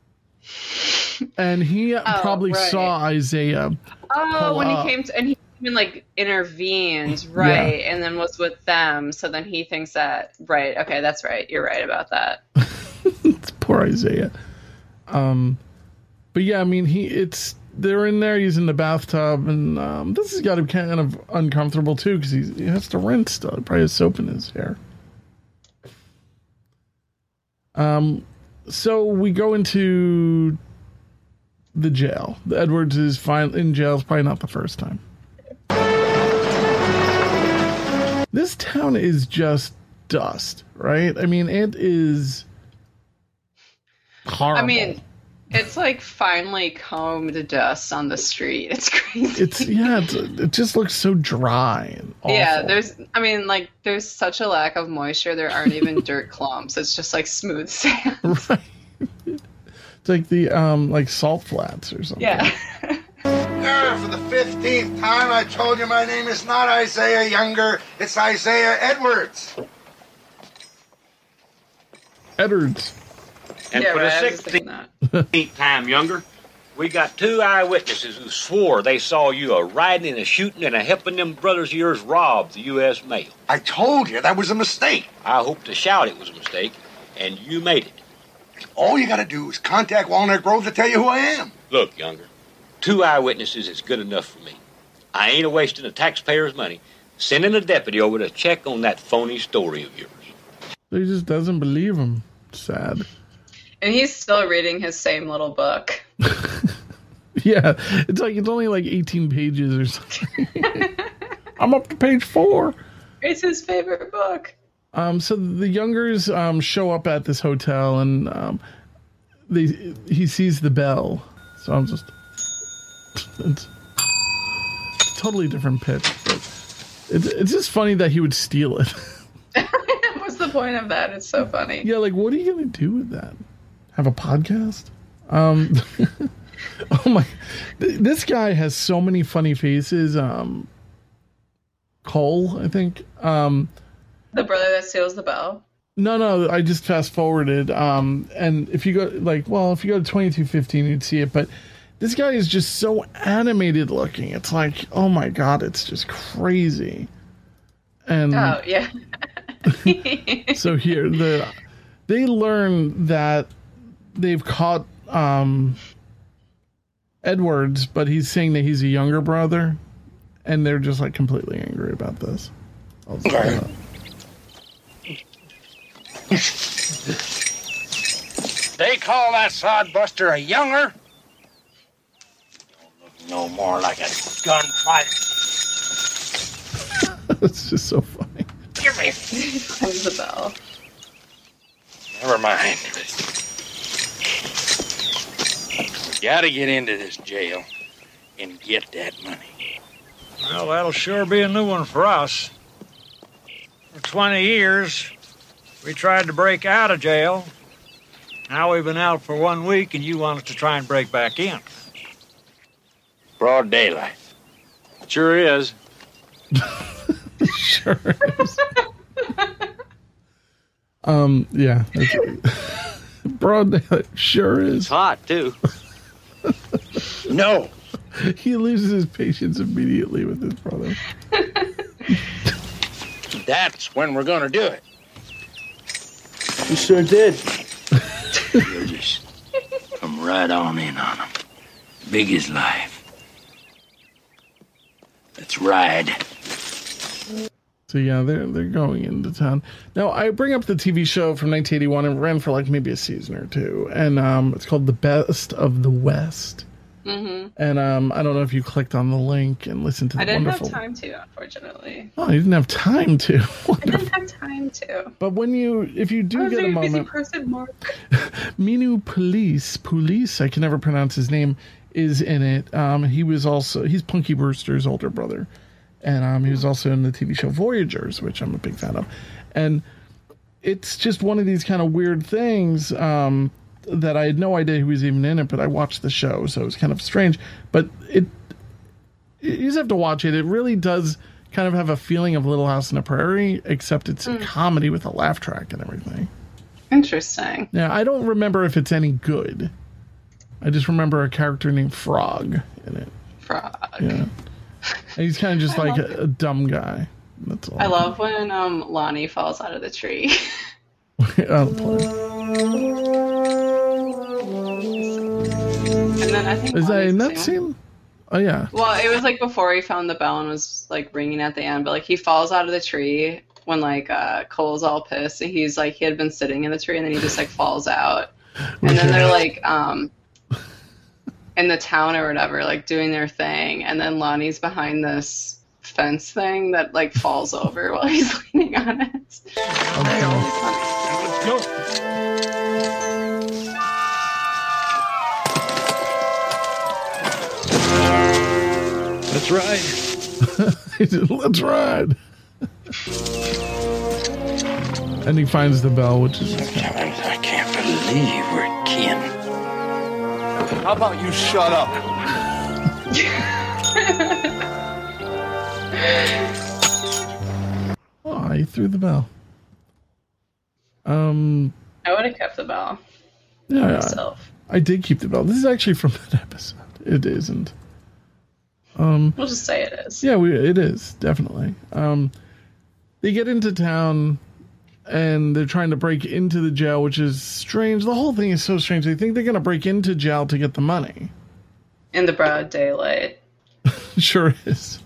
and he Oh, probably right. saw Isaiah. Oh, pull when up. he came to, and he even like intervened, right, and then was with them. So then he thinks that, right? Okay, that's right. You're right about that. It's poor Isaiah. Um, but yeah, I mean, he it's they're in there. He's in the bathtub, and um, this has got him kind of uncomfortable too because he has to rinse stuff. He probably has soap in his hair. Um, so we go into the jail. Edwards is fine in jail. It's probably not the first time. This town is just dust, right? I mean, it is horrible. I mean, it's like finely combed dust on the street. It's crazy. It's yeah, it's, it just looks so dry and awful. Yeah, there's, I mean, like, there's such a lack of moisture. There aren't even dirt clumps. It's just like smooth sand. Right. It's like the um, like salt flats or something. Yeah. There, for the fifteenth time, I told you my name is not Isaiah Younger. It's Isaiah Edwards. Edwards. And Yeah, for right, I the was just thinking that. sixteenth time, Younger, we got two eyewitnesses who swore they saw you a riding and a shooting and a helping them brothers of yours rob the U S mail. I told you that was a mistake. I hope to shout it was a mistake, and you made it. All you gotta do is contact Walnut Grove to tell you who I am. Look, Younger, two eyewitnesses is good enough for me. I ain't a wasting the taxpayers' money sending a deputy over to check on that phony story of yours. He just doesn't believe him. Sad. And he's still reading his same little book. Yeah, it's like it's only like eighteen pages or something. I'm up to page four. It's his favorite book. Um, so the Youngers um, show up at this hotel, and um, they he sees the bell. So I'm just it's a totally different pitch, but it's it's just funny that he would steal it. Was the the point of that? It's so funny. Yeah, like, what are you going to do with that? Have a podcast? Um, oh my, this guy has so many funny faces. Um, Cole, I think. Um, the brother that steals the bell. No, no, I just fast forwarded. Um, and if you go, like, well, if you go to twenty-two fifteen, you'd see it. But this guy is just so animated looking. It's like, oh my God, it's just crazy. And oh, yeah. so here, the they learn that they've caught um, Edwards, but he's saying that he's a younger brother. And they're just, like, completely angry about this. I'll say that. They call that sodbuster a younger? Don't look no more like a gunfighter. It's just so funny. Give me. Rings the bell. Never mind. We gotta get into this jail and get that money. Well, that'll sure be a new one for us. For twenty years, we tried to break out of jail. Now we've been out for one week, and you want us to try and break back in. Broad daylight. Sure is. Sure is. um, yeah. Broad daylight sure is. It's hot, too. No. He loses his patience immediately with his brother. That's when we're gonna do it. You sure did. You'll just come right on in on him. Big as life. Let's ride. So yeah, they're they're going into town. Now I bring up the T V show from nineteen eighty-one and ran for like maybe a season or two, and um, it's called The Best of the West. Mm-hmm. And um, I don't know if you clicked on the link and listened to the I didn't wonderful. have time to, unfortunately. Oh, you didn't have time to. I didn't have time to. But when you, if you do I was get a very busy moment, person, Mark. Minu Police, Police, I can never pronounce his name, is in it. Um, he was also, he's Punky Brewster's older brother. And um, he was also in the T V show Voyagers, which I'm a big fan of. And it's just one of these kind of weird things um, that I had no idea he was even in it, but I watched the show, so it was kind of strange. But it, you just have to watch it. It really does kind of have a feeling of Little House on the Prairie, except it's a Mm. comedy with a laugh track and everything. Interesting. Yeah, I don't remember if it's any good. I just remember a character named Frog in it. Frog. Yeah. And he's kind of just I like love a, a dumb guy. That's all. I love when um, Lonnie falls out of the tree. Oh, please. And then I think Is that Lonnie's in that too. scene? Oh, yeah. Well, it was like before he found the bell and was like ringing at the end, but like he falls out of the tree when like uh, Cole's all pissed and he's like he had been sitting in the tree and then he just like falls out. And then they're like um in the town or whatever, like doing their thing, and then Lonnie's behind this fence thing that like falls over while he's leaning on it. Okay. Let's go. Let's ride. He said, let's ride. And he finds the bell, which is just kind Sometimes I can't believe we're kin. How about you shut up? of, oh, he threw the bell. Um, I would have kept the bell yeah, I, myself. I did keep the bell. This is actually from that episode. It isn't. Um, We'll just say it is. yeah, we, it is, definitely. Um, they get into town and they're trying to break into the jail, which is strange. The whole thing is so strange. They think they're going to break into jail to get the money. In the broad daylight. Sure is.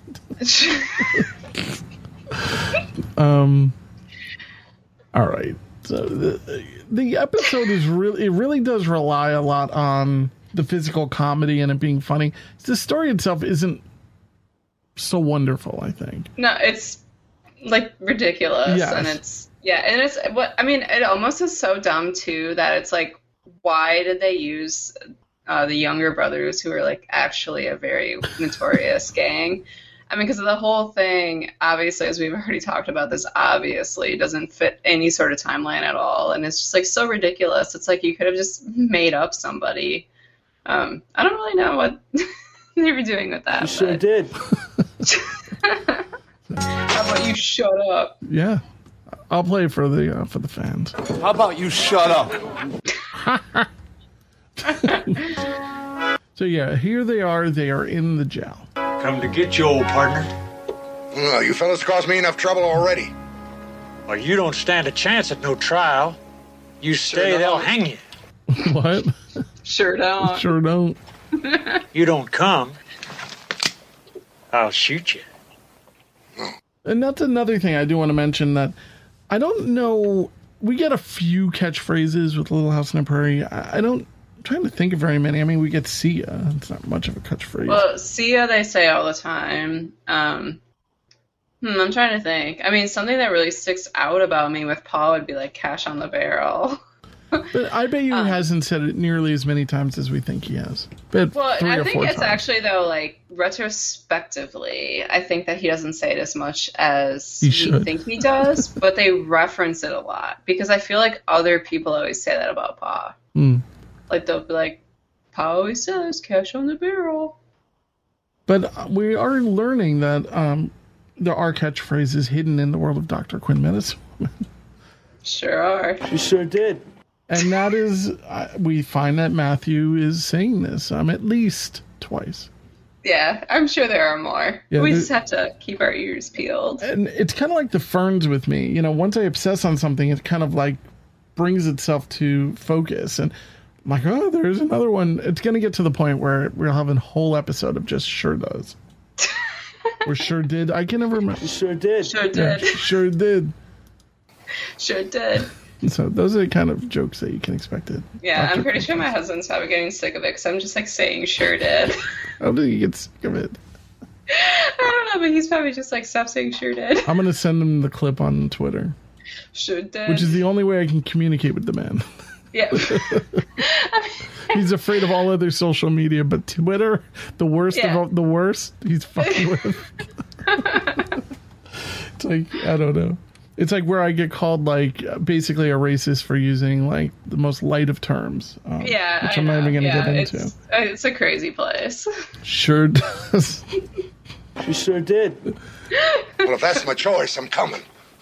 um. All right. So the the episode is really it really does rely a lot on the physical comedy and it being funny. The story itself isn't so wonderful, I think. No, it's like ridiculous, Yes. and it's yeah, and it's what I mean. It almost is so dumb too that it's like, why did they use uh, the younger brothers who are like actually a very notorious gang? I mean, because the whole thing, obviously, as we've already talked about, this obviously doesn't fit any sort of timeline at all, and it's just like so ridiculous. It's like you could have just made up somebody. Um, I don't really know what they were doing with that. You sure but... did. How about you shut up? Yeah, I'll play for the uh, for the fans. How about you shut up? So yeah, here they are. They are in the jail. Come to get you, old partner. Oh, you fellas caused me enough trouble already. Well, you don't stand a chance at no trial. You stay, Sure they'll don't. hang you. What? Sure don't. Sure don't. You don't come, I'll shoot you. And that's another thing I do want to mention, that I don't know. We get a few catchphrases with Little House on the Prairie. I, I don't. I'm trying to think of very many. I mean, we get "see ya." It's not much of a catchphrase. Well, see ya, they say all the time. Um, hmm, I'm trying to think. I mean, something that really sticks out about me with Paul would be like "cash on the barrel." But I bet you Um, he hasn't said it nearly as many times as we think he has. But Well, three I or think four it's times. actually, though, like, retrospectively, I think that he doesn't say it as much as He we should. think he does, but they reference it a lot. Because I feel like other people always say that about Pa. Hmm. Like, they'll be like, Pa always says, cash on the barrel. But we are learning that um, there are catchphrases hidden in the world of Doctor Quinn Medicine. Sure are. You sure did. And that is, uh, we find that Matthew is saying this um, at least twice. Yeah, I'm sure there are more. Yeah, we there- just have to keep our ears peeled. And it's kind of like the ferns with me. You know, once I obsess on something, it kind of like brings itself to focus. And I'm like, oh, there's another one. It's going to get to the point where we'll have a whole episode of just sure does. Or sure did. I can never remember. You sure did. Sure Yeah, did. sure did. Sure did. So those are the kind of jokes that you can expect it. Yeah, I'm pretty sure my husband's probably getting sick of it because I'm just like saying sure did. How do you get sick of it? I don't know, but he's probably just like, stop saying sure did. I'm going to send him the clip on Twitter, Sure did. which is the only way I can communicate with the man. Yeah. He's afraid of all other social media, but Twitter, the worst Yeah. of all, the worst, he's fucking with. It's like, I don't know. It's like where I get called like basically a racist for using like the most light of terms. Um, Yeah, which I I'm not know. even going to yeah, get into. It's, uh, it's a crazy place. Sure does. You sure did. Well, if that's my choice, I'm coming.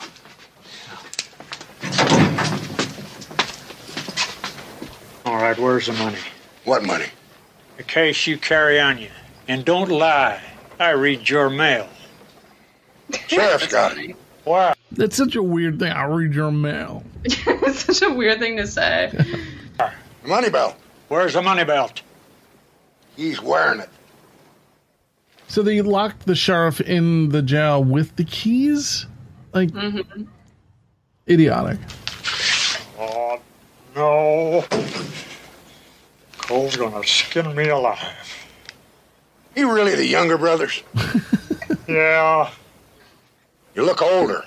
All right, where's the money? What money? The case you carry on you. And don't lie. I read your mail. Sheriff's got it. Why? That's such a weird thing. I'll read your mail. It's such a weird thing to say. Money belt. Where's the money belt? He's wearing it. So they locked the sheriff in the jail with the keys? Like, Mm-hmm. idiotic. Oh, no. Cole's gonna skin me alive. You really the younger brothers? Yeah. You look older.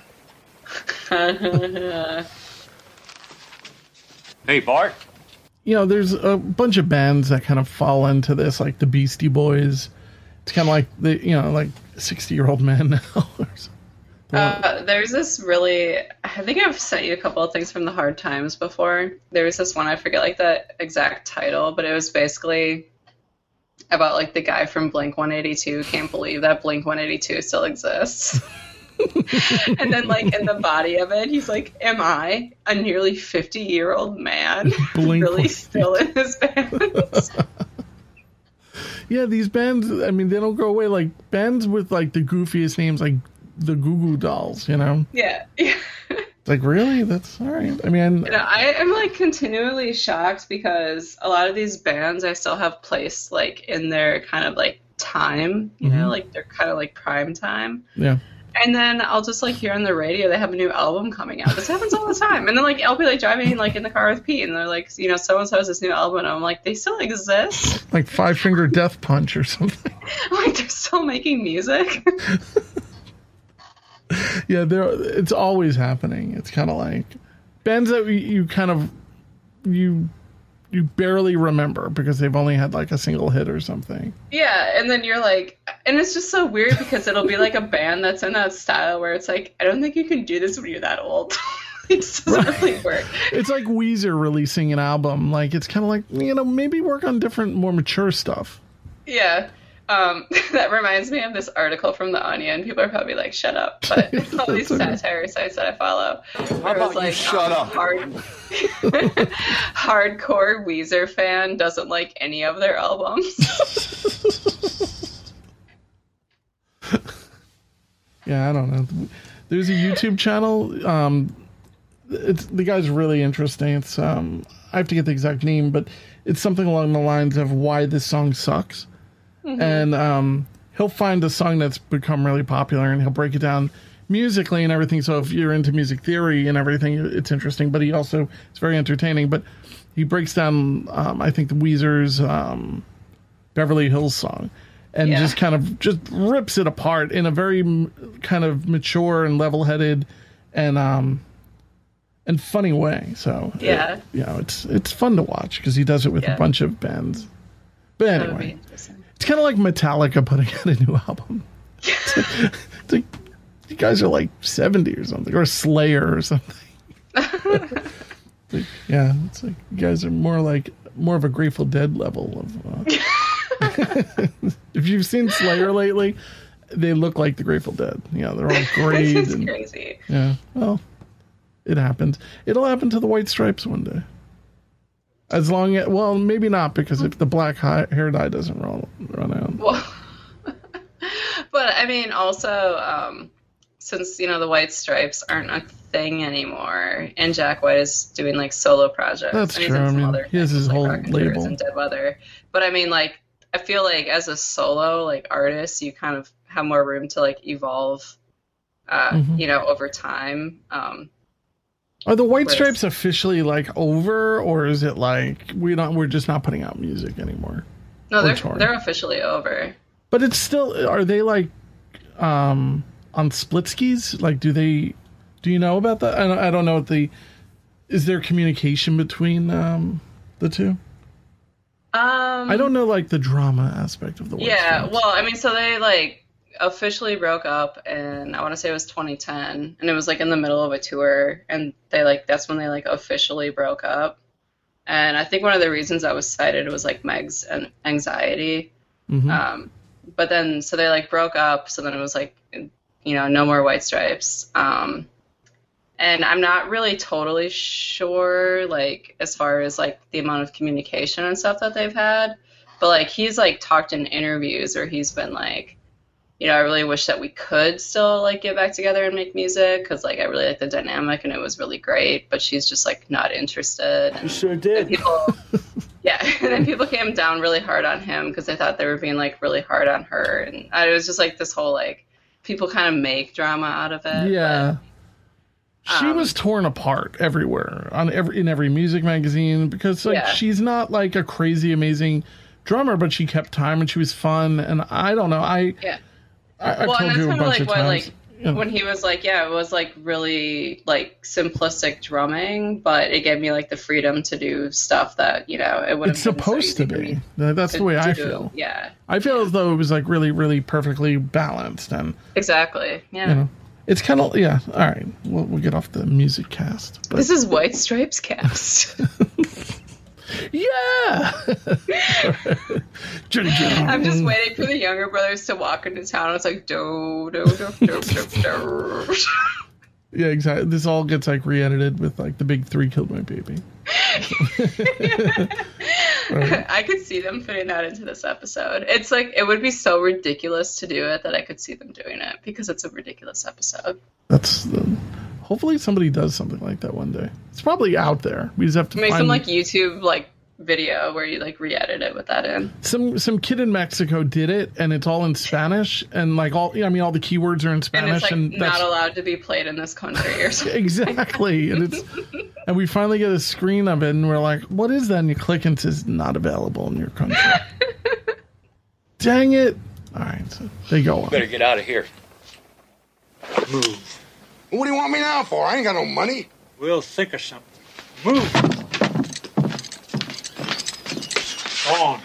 Hey, Bart. You know, there's a bunch of bands that kind of fall into this, like the Beastie Boys. It's kind of like the, you know, like sixty-year-old men now. Uh, there's this really, I think I've sent you a couple of things from the Hard Times before. There was this one, I forget like the exact title, but it was basically about like the guy from Blink one eighty-two can't believe that Blink one eighty-two still exists. And then like in the body of it, he's like, am I a nearly fifty year old man Blink really still in his bands? Yeah, these bands, I mean, they don't go away. Like, bands with, like, the goofiest names, like the Goo Goo Dolls, you know? Yeah. Yeah. It's like, really? That's all right. I mean, You know, I am like continually shocked because a lot of these bands I still have placed like in their kind of like time, you know, Mhm. like they're kind of like prime time. yeah. And then I'll just like hear on the radio they have a new album coming out. This happens all the time. And then like I'll be like driving like in the car with Pete and they're like, you know, so and so has this new album and I'm like, they still exist? Like Five Finger Death Punch or something. Like they're still making music? Yeah, there. It's always happening. It's kind of like bands that you, you kind of you you barely remember because they've only had like a single hit or something. Yeah, and then you're like, and it's just so weird because it'll be like a band that's in that style where it's like, I don't think you can do this when you're that old. It just doesn't Right. really work. It's like Weezer releasing an album. Like, it's kind of like, you know, maybe work on different, more mature stuff. Yeah. Um, that reminds me of this article from The Onion. People are probably like, shut up. But all these okay. satire sites that I follow. How about you shut up? Hard, hardcore Weezer fan doesn't like any of their albums. Yeah, I don't know. There's a YouTube channel. Um, it's the guy's really interesting. It's um, I have to get the exact name, but it's something along the lines of why this song sucks. Mhm. And um, he'll find a song that's become really popular and he'll break it down musically and everything. So if you're into music theory and everything, it's interesting. But he also it's very entertaining. But he breaks down, um, I think, the Weezer's um, Beverly Hills song. And Yeah. just kind of just rips it apart in a very m- kind of mature and level-headed and um and funny way. So Yeah. it, you know, it's it's fun to watch because he does it with Yeah. a bunch of bands. But That would be anyway, interesting. it's kind of like Metallica putting out a new album. It's like, it's like you guys are like seventy or something, or Slayer or something. Like, yeah, it's like you guys are more like more of a Grateful Dead level of. Uh, if you've seen Slayer lately, they look like the Grateful Dead. Yeah, they're all grayed. This is and, crazy. yeah, well, it happens. It'll happen to the White Stripes one day. As long as, well, maybe not, because if the black hi- hair dye doesn't run, run out. Well, but I mean, also, um, since, you know, the White Stripes aren't a thing anymore, and Jack White is doing, like, solo projects. That's and he's true. in I some mean, other he has his things, like whole Rock and Tours label. and Dead Weather. But I mean, like, I feel like as a solo, like, artist, you kind of have more room to, like, evolve, uh, Mhm. you know, over time. Um, Are the White Whereas- Stripes officially like over, or is it like we don't? We're just not putting out music anymore? no, Or they're, touring? they're officially over. But it's still. Are they like um, on split skis? Like, do they? Do you know about that? I don't, I don't know what the. Is there communication between um, the two? Um, I don't know, like the drama aspect of the White Yeah, Stripes. well, I mean, so they like officially broke up, and I want to say it was twenty ten, and it was like in the middle of a tour, and they like that's when they like officially broke up. And I think one of the reasons that was cited was like Meg's an- anxiety. Mhm. Um, but then so they like broke up, so then it was like, you know, no more White Stripes. Um, and I'm not really totally sure, like, as far as, like, the amount of communication and stuff that they've had. But, like, he's, like, talked in interviews where he's been, like, you know, I really wish that we could still, like, get back together and make music because, like, I really like the dynamic and it was really great. But she's just, like, not interested. And, sure did. and people, yeah, and then people came down really hard on him because they thought they were being, like, really hard on her. And I, it was just, like, this whole, like, people kind of make drama out of it. Yeah. She Um, was torn apart everywhere on every in every music magazine because like Yeah. she's not like a crazy amazing drummer, but she kept time and she was fun. And I don't know, I Yeah. I, I've well, and told that's you a kind of bunch like of why, times. like, you know, when he was like, yeah, it was like really like simplistic drumming, but it gave me like the freedom to do stuff that, you know, it would have it's been so supposed easy to for be. me That- That's to the way I do. feel. Yeah, I feel as though it was like really, really perfectly balanced, and exactly. Yeah. you know, it's kind of yeah. All right, we'll, we'll get off the music cast. But This is White Stripes cast. yeah. Johnny Johnny. I'm just waiting for the younger brothers to walk into town. It's like do do do do do do. Yeah, exactly. This all gets like re-edited with like the big three killed my baby. Right. I could see them fitting that into this episode. It's like it would be so ridiculous to do it that I could see them doing it because it's a ridiculous episode. That's the. Hopefully somebody does something like that one day. It's probably out there. We just have to Make find some like YouTube like video where you like re-edit it with that in. some some kid in Mexico did it, and it's all in Spanish, and like all I mean all the keywords are in And Spanish, it's like and, not allowed to be played in this country or something. exactly, and it's and we finally get a screen of it, and we're like, what is that? And you click, and it says not available in your country. Dang it! All right, so they go on. Better get out of here. Move. What do you want me now for? I ain't got no money. We'll think of something. Move.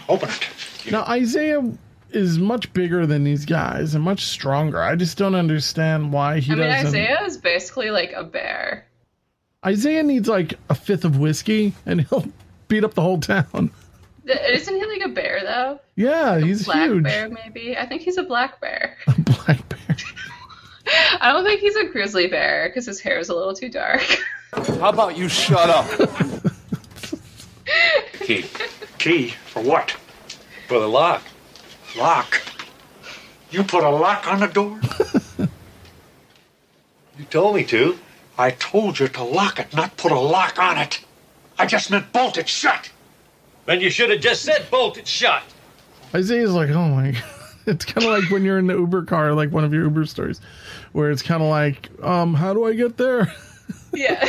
Open it. Now, Isaiah is much bigger than these guys and much stronger. I just don't understand why he I mean, doesn't. Isaiah is basically like a bear. Isaiah needs like a fifth of whiskey and he'll beat up the whole town. Isn't he like a bear, though? Yeah, Like a he's black huge. bear, maybe? I think he's a black bear. A black bear. I don't think he's a grizzly bear because his hair is a little too dark. How about you shut up? Key. Key? For what? For the lock. Lock. You put a lock on the door? You told me to. I told you to lock it, not put a lock on it. I just meant bolt it shut. Then you should have just said bolt it shut. Isaiah's like, oh my God. It's kind of like when you're in the Uber car, like one of your Uber stories, where it's kind of like, um, how do I get there? Yeah.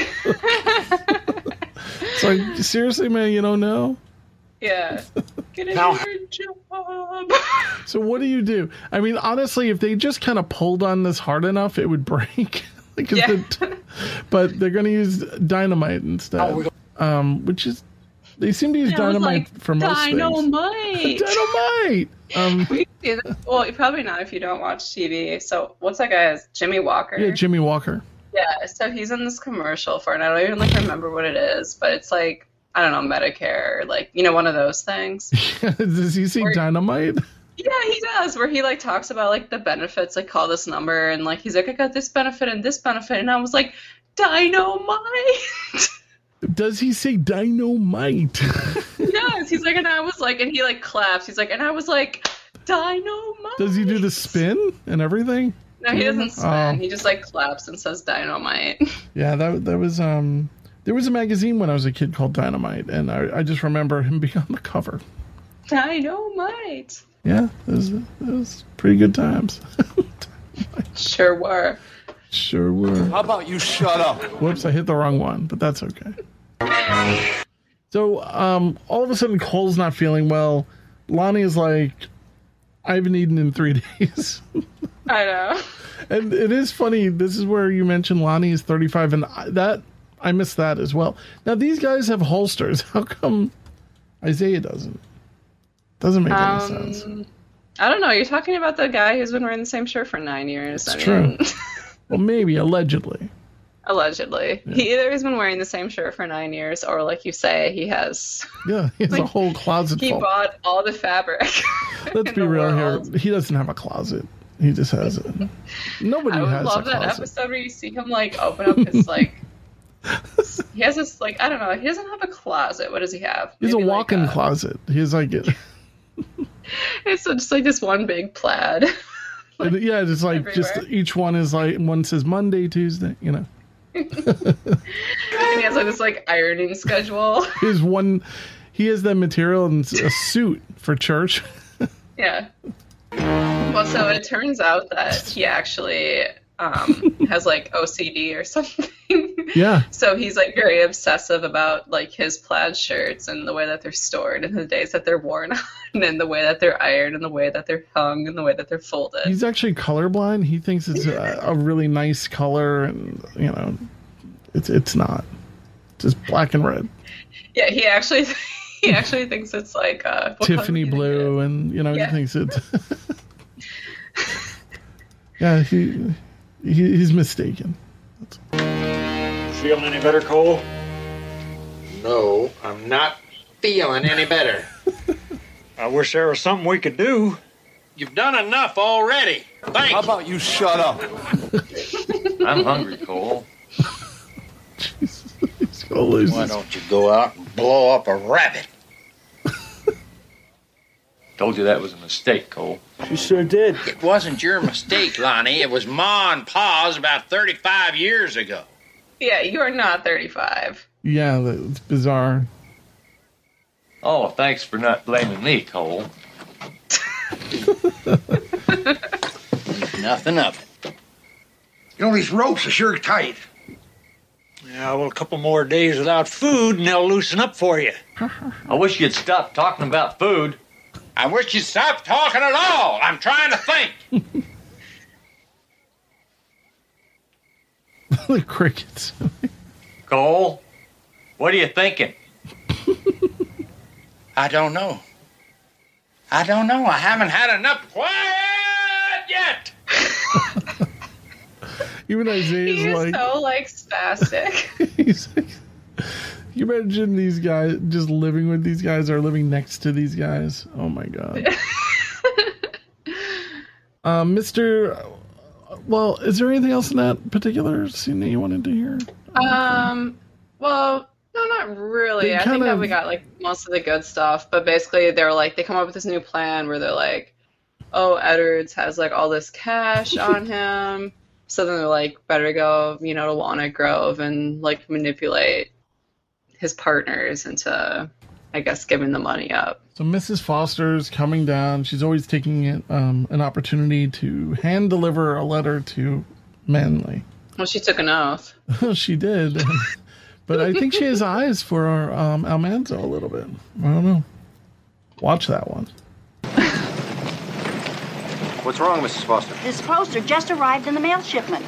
It's like, seriously, man, you don't know? Yeah. Get a Now- new job. So what do you do? I mean, honestly, if they just kind of pulled on this hard enough, it would break. Like, Yeah. the- but they're going to use dynamite instead, um, which is, they seem to use And I was dynamite like, for most things. Dynamite. Dynamite! Um, We see this- well, probably not if you don't watch T V. So what's that guy's? Jimmy Walker. yeah, Jimmy Walker. Yeah, so he's in this commercial for, and I don't even like remember what it is, but it's like, I don't know, Medicare, like, you know, one of those things. Does he say Or- dynamite? Yeah, he does, where he like talks about like the benefits, like call this number, and like he's like, I got this benefit and this benefit, and I was like, dynamite. Does he say dynamite? Yes, he's like, and I was like, and he like claps. He's like, and I was like, dynamite. Does he do the spin and everything? No, he doesn't spin. Oh. He just like claps and says dynamite. Yeah, that that was um. There was a magazine when I was a kid called Dynamite, and I, I just remember him being on the cover. Dynamite. Yeah, it was, it was pretty good times. Sure were. Sure were. How about you shut up? Whoops, I hit the wrong one, but that's okay. So, um, all of a sudden, Cole's not feeling well. Lonnie is like, I haven't eaten in three days. I know. And it is funny. This is where you mentioned Lonnie is thirty-five, and I- that I missed that as well. Now, these guys have holsters. How come Isaiah doesn't? Doesn't make any sense. Um, I don't know. You're talking about the guy who's been wearing the same shirt for nine years. It's I true. mean, Well, maybe, allegedly. allegedly. He either has been wearing the same shirt for nine years, or like you say, he has. Yeah, he has a Like, whole closet He full. bought all the fabric. Let's in be the real world. here. He doesn't have a closet. He just has it. Nobody I would has love a that closet. episode where you see him like open up his like. He has this like I don't know. He doesn't have a closet. What does he have? He's a Maybe, like, walk-in closet. He's like, it, It's just like this one big plaid. yeah, just like just everywhere. each one is like one says Monday, Tuesday. You know, And he has like this like ironing schedule. his one. He has that material and a suit for church. Yeah. Well, so it turns out that he actually um, has like O C D or something. Yeah. So he's like very obsessive about like his plaid shirts and the way that they're stored and the days that they're worn on and the way that they're ironed and the way that they're hung and the way that they're folded. He's actually colorblind. He thinks it's a, a really nice color, and you know, it's it's not. Just black and red, Yeah, he actually he actually thinks it's like uh, what color Tiffany do you think it blue, and you know, Yeah. he thinks it's. Yeah, he, he he's mistaken. Feeling any better, Cole? No, I'm not feeling any better. I wish there was something we could do. You've done enough already. Thanks. How about you shut up? I'm hungry, Cole. He's gonna lose Why his- don't you go out and blow up a rabbit? Told you that was a mistake, Cole. She sure did. It wasn't your mistake, Lonnie. It was Ma and Pa's about thirty-five years ago. Yeah, you are not thirty-five. Yeah, it's bizarre. Oh, thanks for not blaming me, Cole. Nothing of it. You know, these ropes are sure tight. Yeah, well, a couple more days without food and they'll loosen up for you. I wish you'd stop talking about food. I wish you'd stop talking at all. I'm trying to think. The crickets. Cole, what are you thinking? I don't know. I don't know. I haven't had enough quiet yet. Even Isaiah's He's like, so like spastic. he's like, you imagine these guys just living with these guys or living next to these guys? Oh my god. um, Mister Well, is there anything else in that particular scene that you wanted to hear? Um, well, no, not really. They I think kind that of- we got like most of the good stuff, but basically they're like they come up with this new plan where they're like, oh, Edwards has like all this cash on him, so then they're like, better go, you know, to Walnut Grove and like manipulate his partners into, I guess, giving the money up. So Missus Foster's coming down. She's always taking it, um, an opportunity to hand deliver a letter to Manley. Well, she took an oath. She did. But I think she has eyes for um, Almanzo a little bit. I don't know. Watch that one. What's wrong, Missus Foster? This poster just arrived in the mail shipment.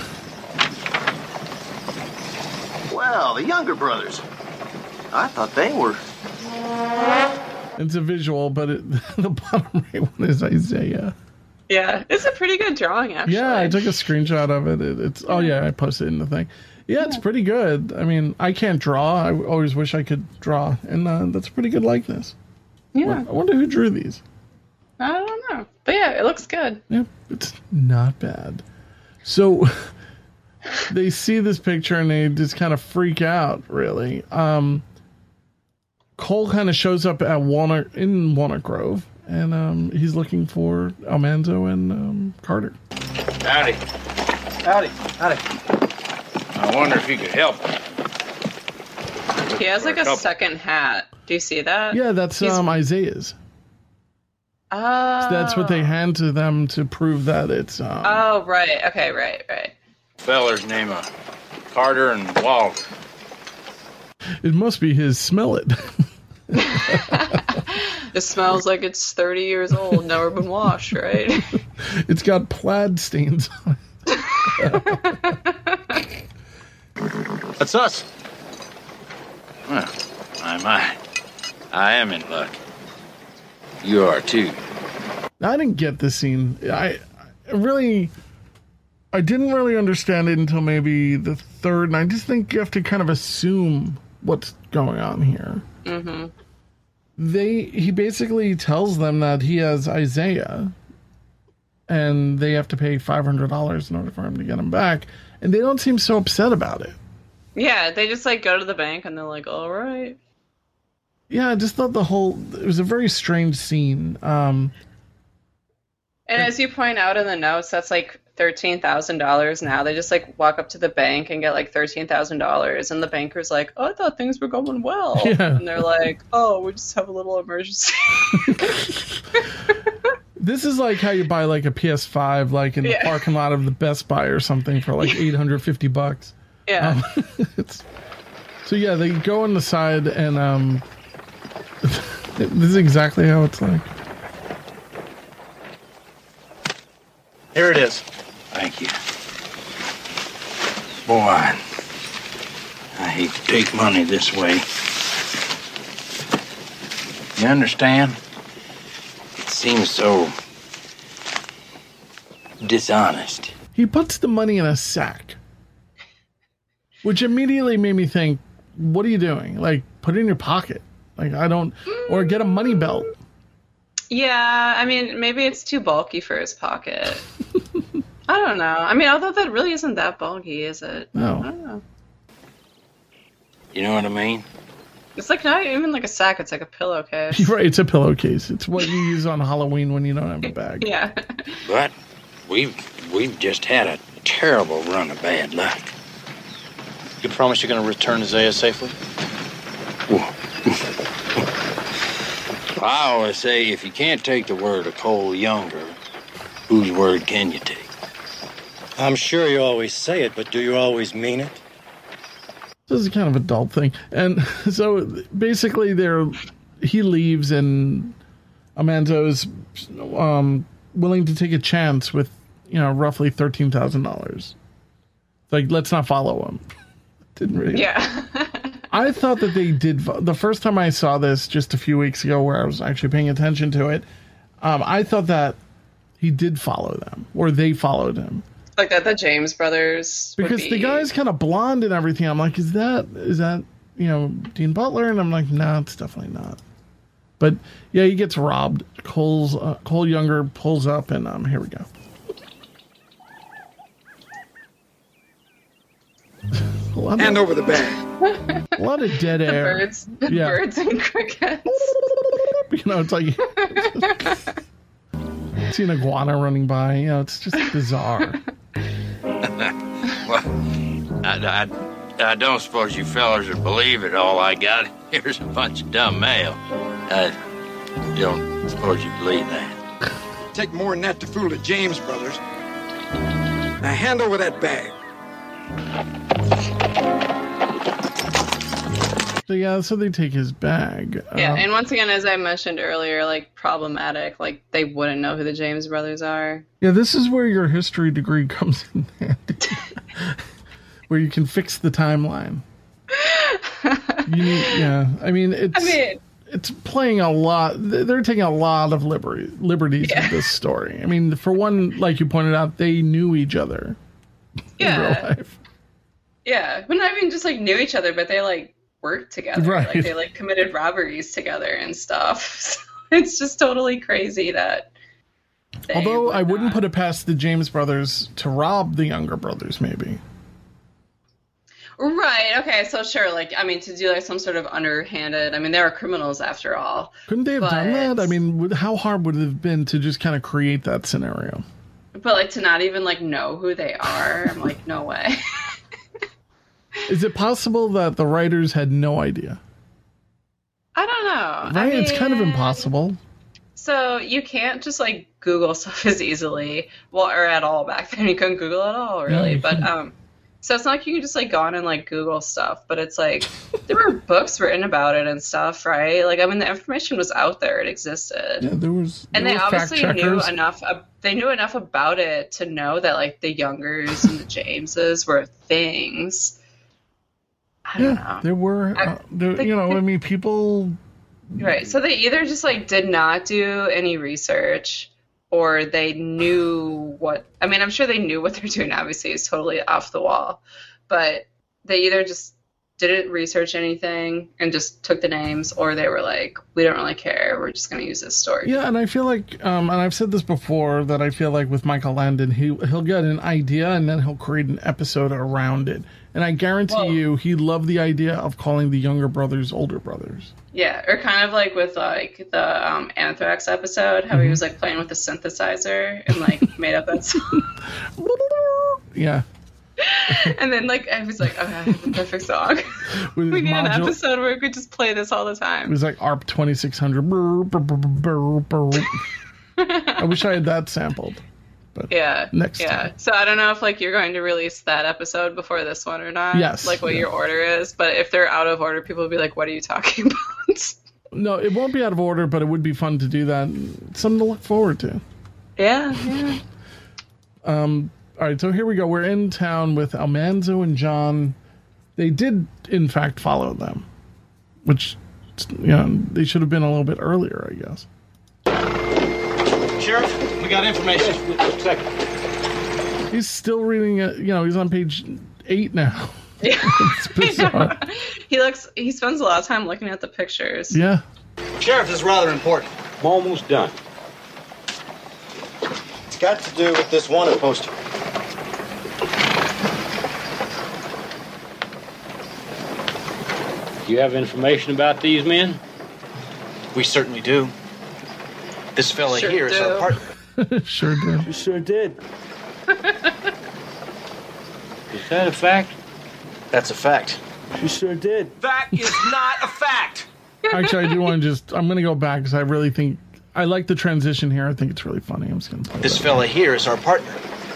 Well, the Younger Brothers. I thought they were. It's a visual, but it, the bottom right one is Isaiah. Yeah, it's a pretty good drawing, actually. Yeah, I took a screenshot of it. it it's oh yeah, I posted it in the thing. Yeah, it's pretty good. I mean, I can't draw. I always wish I could draw, and uh, that's a pretty good likeness. Yeah. I wonder who drew these. I don't know, but yeah, it looks good. Yeah, it's not bad. So they see this picture and they just kind of freak out. Really, um, Cole kind of shows up at Walnut in Walnut Grove, and um, he's looking for Almanzo and um, Carter. Howdy. Howdy. Howdy. I wonder if you could help. He has like a Couple. second hat. Do you see that? Yeah, that's He's- um, Isaiah's. Oh. That's what they hand to them to prove that it's. Um, Oh, right. Okay, right, right. Feller's name of Carter and Walter. It must be his smell it. It smells like it's thirty years old, never been washed, right? It's got plaid stains on it. That's us. Well, my, my. I am in luck. You are too. I didn't get this scene. I, I really, I didn't really understand it until maybe the third, and I just think you have to kind of assume what's going on here. Mm-hmm. They, he basically tells them that he has Isaiah, and they have to pay five hundred dollars in order for him to get him back, and they don't seem so upset about it. Yeah, they just like go to the bank and they're like, all right. Yeah, I just thought the whole, it was a very strange scene. Um, And as you point out in the notes, that's like thirteen thousand dollars now. They just like walk up to the bank and get like thirteen thousand dollars. And the banker's like, oh, I thought things were going well. Yeah. And they're like, oh, we just have a little emergency. This is like how you buy like a P S five, like in the Yeah. parking lot of the Best Buy or something for like eight hundred fifty bucks. Yeah. Um, it's, so yeah, they go on the side and um, this is exactly how it's like. Here it is. Thank you. Boy, I, I hate to take money this way. You understand? It seems so dishonest. He puts the money in a sack, which immediately made me think, what are you doing? Like, put it in your pocket. Like, I don't, or get a money belt. Yeah, I mean, maybe it's too bulky for his pocket. I don't know. I mean, although that really isn't that bulky, is it? No. I don't know. You know what I mean? It's like not even like a sack, it's like a pillowcase. You're right, it's a pillowcase. It's what you use on Halloween when you don't have a bag. Yeah. But we've we've just had a terrible run of bad luck. You promise you're going to return Isaiah safely? I always say, if you can't take the word of Cole Younger, whose word can you take? I'm sure you always say it, but do you always mean it? This is kind of an adult thing. And so basically they're, he leaves and Almanzo's um, willing to take a chance with, you know, roughly thirteen thousand dollars. Like, let's not follow him. Didn't really. Yeah. I thought that they did. The first time I saw this just a few weeks ago, where I was actually paying attention to it, um, I thought that he did follow them, or they followed him. Like that the James brothers would Because be... the guy's kind of blonde and everything. I'm like, is that is that you know Dean Butler? And I'm like, no, it's definitely not. But yeah, he gets robbed. Cole's uh, Cole Younger pulls up, and um, here we go. Hand over the bag. A lot of dead the air. Birds, the Yeah. birds and crickets. You know, it's like see an iguana running by. You know, it's just bizarre. Well, I, I, I don't suppose you fellas would believe it. All I got here's a bunch of dumb mail. I don't suppose you believe that. Take more than that to fool the James brothers. Now hand over that bag. So yeah, so they take his bag. Yeah, Um, and once again, as I mentioned earlier, like problematic, like they wouldn't know who the James brothers are. yeah, this is where your history degree comes in handy. Where you can fix the timeline. You need, yeah, I mean, it's I mean, it's playing a lot. They're taking a lot of liberty, liberties Yeah. with this story. I mean, for one, like you pointed out, they knew each other in real yeah, life. yeah. Well, not even just like knew each other, but they like worked together. Right. Like they like committed robberies together and stuff. So it's just totally crazy that. they Although would I wouldn't not- put it past the James brothers to rob the younger brothers, maybe. Right. Okay. So sure. Like, I mean, to do like some sort of underhanded. I mean, they were criminals after all. Couldn't they have done that? I mean, would- how hard would it have been to just kind of create that scenario? But like to not even like know who they are. I'm like, no way. Is it possible that the writers had no idea? I don't know. Right? I It's kind of mean, impossible. So you can't just like Google stuff as easily, well, or at all back then. You couldn't Google at all, Yeah, really. you but couldn't. um, so it's not like you can just like go on and like Google stuff. But it's like there were books written about it and stuff, right? Like I mean, the information was out there; it existed. Yeah, there was. And there they were fact obviously knew checkers. enough. Uh, they knew enough about it to know that like the Youngers and the Jameses were things. I don't Yeah, know. there were. Uh, there, you know, I mean, people. Right. So they either just like did not do any research or they knew what I mean, I'm sure they knew what they're doing, obviously it's totally off the wall. But they either just didn't research anything and just took the names, or they were like, we don't really care, we're just gonna use this story. Yeah, and I feel like, um, and I've said this before, that I feel like with Michael Landon, he he'll get an idea and then he'll create an episode around it. And I guarantee Well- you, he loved the idea of calling the younger brothers older brothers. Yeah, or kind of like with like the um, Anthrax episode, how he Mhm. was like playing with the synthesizer and like made up that song. Yeah. And then like I was like, okay, I have the perfect song. With We his need an module- episode where we could just play this all the It time. was like A R P twenty-six hundred. Brr, brr, brr, brr, brr. I wish I had that sampled. But Yeah. next yeah. time. So I don't know if like you're going to release that episode before this one or not. Yes, Like what yeah. your order is. But if they're out of order, people will be like, what are you talking about? No, it won't be out of order, but it would be fun to do that. Something to look forward to. Yeah, yeah. Um, all right, so here we go. We're in town with Almanzo and John. They did, in fact, follow them, which, you know, they should have been a little bit earlier, I guess. Sheriff, we got information. Just a second. He's still reading it. You know, he's on page eight now. Yeah. It's bizarre. He looks he spends a lot of time looking at the pictures. Yeah. Sheriff, this is rather important. I'm almost done. It's got to do with this wanted poster. Do you have information about these men? We certainly do. This fella Sure here is our do. partner. Sure did. You sure did. Is that a fact? That's a fact. You sure did. That is not a fact. Actually, I do want to just, I'm going to go back because I really think, I like the transition here. I think it's really funny. I'm just going to play This that. fella here is our partner.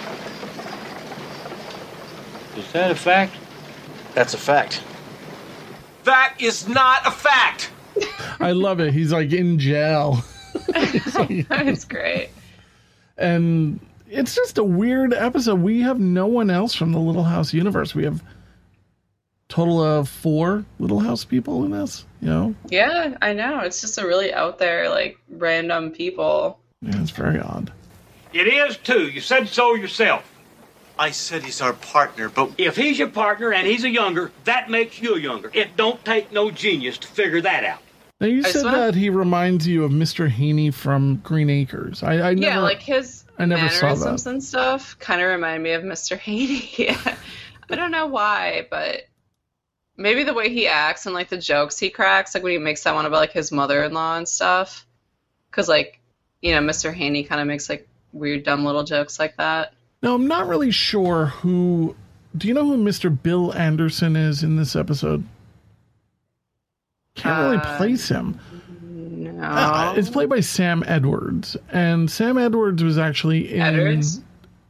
Is that a fact? That's a fact. That is not a fact. I love it. He's like in jail. It's great. And it's just a weird episode. We have no one else from the Little House universe. We have total of four Little House people in this, you know? Yeah, I know. It's just a really out there, like, random people. Yeah, it's very odd. It is, too. You said so yourself. I said he's our partner, but If he's your partner and he's a younger, that makes you a younger. It don't take no genius to figure that out. Now, you I said swear- that he reminds you of Mister Haney from Green Acres. I, I Yeah, never, like his I never saw mannerisms that. and stuff kind of remind me of Mister Haney. Yeah. I don't know why, but maybe the way he acts and like the jokes he cracks, like when he makes that one about like his mother-in-law and stuff. Because like, you know, Mister Haney kind of makes like weird, dumb little jokes like that. No, I'm not really sure who... Do you know who Mister Bill Anderson is in this episode? Can't really Uh, place him. No. Uh, it's played by Sam Edwards. And Sam Edwards was actually in... Edwards?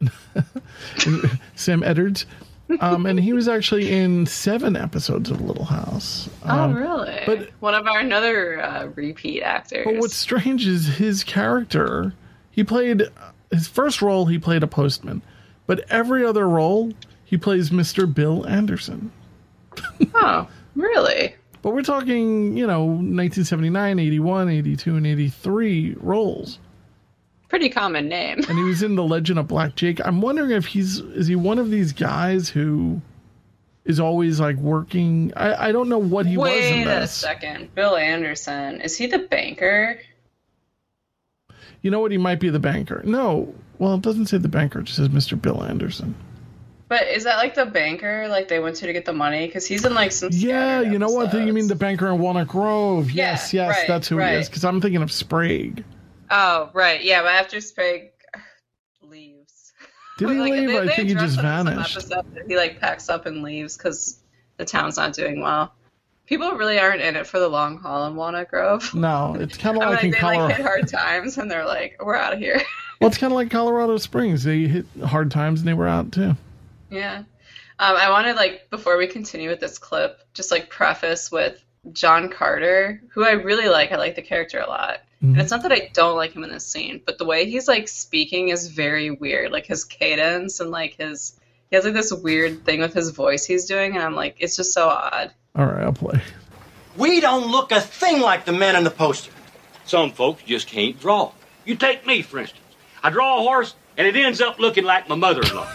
Sam Edwards. Um, and he was actually in seven episodes of Little House. Um, oh, really? but- one of our another uh, repeat actors. But what's strange is his character. He played his first role. He played a postman, but every other role he plays Mister Bill Anderson. Oh, really? But we're talking, you know, nineteen seventy-nine, eighty-one, eighty-two, and eighty-three roles. Pretty common name. And he was in The Legend of Black Jake. I'm wondering if he's is he one of these guys who is always like working. I, I don't know what he was in Wait a this. second. Bill Anderson. Is he the banker? You know what? He might be the banker. No. Well, it doesn't say the banker. It just says Mister Bill Anderson. But is that like the banker like they went to to get the money? Because he's in like some. Yeah, scattered you know what? You mean the banker in Walnut Grove. Yeah, Yes, yes, right, that's who he right. is. Because I'm thinking of Sprague. Oh, right. Yeah, but after Sprague leaves. Did he Like, leave? they- I they think he address just it in some vanished. episode that He like packs up and leaves because the town's not doing well. People really aren't in it for the long haul in Walnut Grove. No, it's kind of I'm like in they like Colorado. hit hard times and they're like, we're out of here. Well, it's kind of like Colorado Springs. They hit hard times and they were out too. Yeah. Um, I wanted, like, before we continue with this clip, just, like, preface with John Carter, who I really like. I like the character a lot. Mhm. And it's not that I don't like him in this scene, but the way he's, like, speaking is very weird. Like, his cadence and, like, his... He has, like, this weird thing with his voice he's doing, and I'm like, it's just so odd. All right, I'll play. we don't look a thing like the men in the poster. Some folks just can't draw. You take me, for instance. I draw a horse, and it ends up looking like my mother-in-law.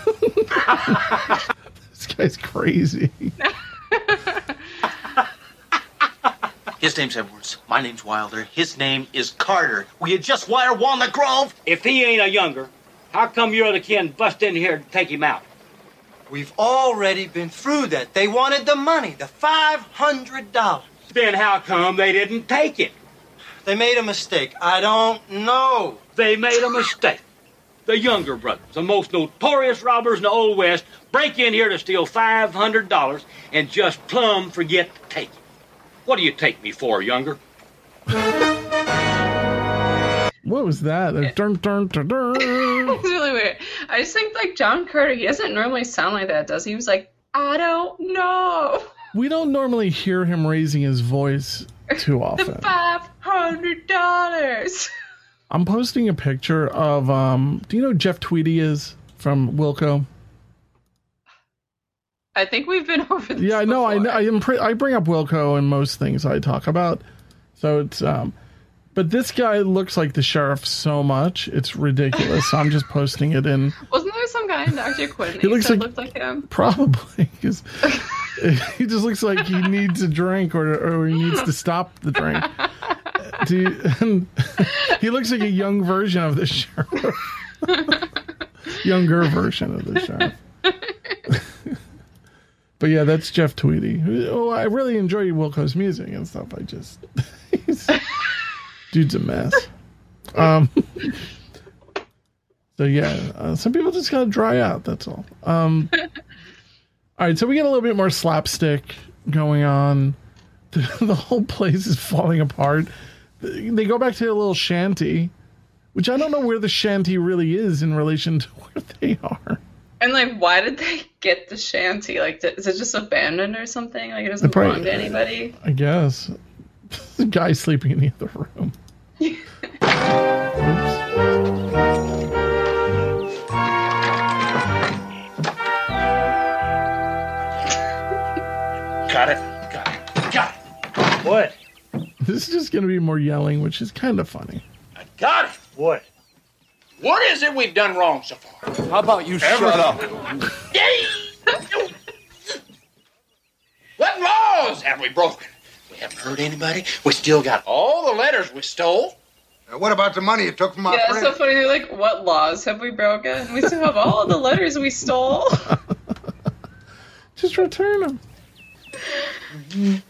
This guy's crazy. His name's Edwards. My name's Wilder. His name is Carter. Will you just wire Walnut Grove? If he ain't a younger, how come your other kin bust in here to take him out? We've already been through that. They wanted the money, the five hundred dollars. Then how come they didn't take it? They made a mistake. I don't know. They made a mistake. The Younger brothers, the most notorious robbers in the Old West, break in here to steal five hundred dollars and just plumb forget to take it. What do you take me for, Younger? What was that? Yeah. Dun, dun, dun, dun. It's really weird. I just think, like, John Carter, he doesn't normally sound like that, does he? He was like, I don't know. We don't normally hear him raising his voice too The often. five hundred dollars. I'm posting a picture of, um, do you know who Jeff Tweedy is from Wilco? I think we've been over this. Yeah, I know. I before. know. I, am pre- I bring up Wilco in most things I talk about. So it's, um, but this guy looks like the sheriff so much. It's ridiculous. So I'm just posting it in. Wasn't there some guy in Doctor Quinn He looks that like- looked like him? Probably. 'Cause he just looks like he needs a drink or, or he needs to stop the drink. Do you, and he looks like a young version of the sheriff. Younger version of the sheriff. But yeah, that's Jeff Tweedy. Who, oh, I really enjoy Wilco's music and stuff. I just... he's, dude's a mess. Um, so yeah, uh, some people just gotta dry out, that's all. Um, all right, so we get a little bit more slapstick going on. The, the whole place is falling apart. They go back to a little shanty, which I don't know where the shanty really is in relation to where they are. And, like, why did they get the shanty? Like, th- is it just abandoned or something? Like, it doesn't Probably- belong to anybody? I guess. The guy sleeping in the other room. Got it. Got it. Got it. What? This is just going to be more yelling, which is kind of funny. I got it. What? What is it we've done wrong so far? How about you shut up? What laws have we broken? We haven't hurt anybody. We still got all the letters we stole. Uh, what about the money you took from my Yeah, it's friend? so funny. They're like, what laws have we broken? We still have all the letters we stole. Just return them.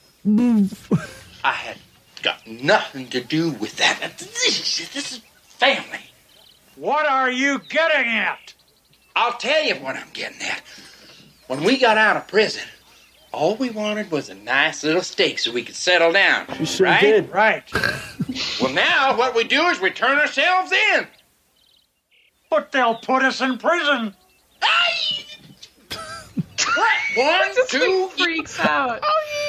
I had got nothing to do with that. This is, this is family. What are you getting at? I'll tell you what I'm getting at. When we got out of prison, all we wanted was a nice little stake so we could settle down. You sure right? did. Right. Well, now what we do is we turn ourselves in. But they'll put us in prison. One, Just two, like freaks out.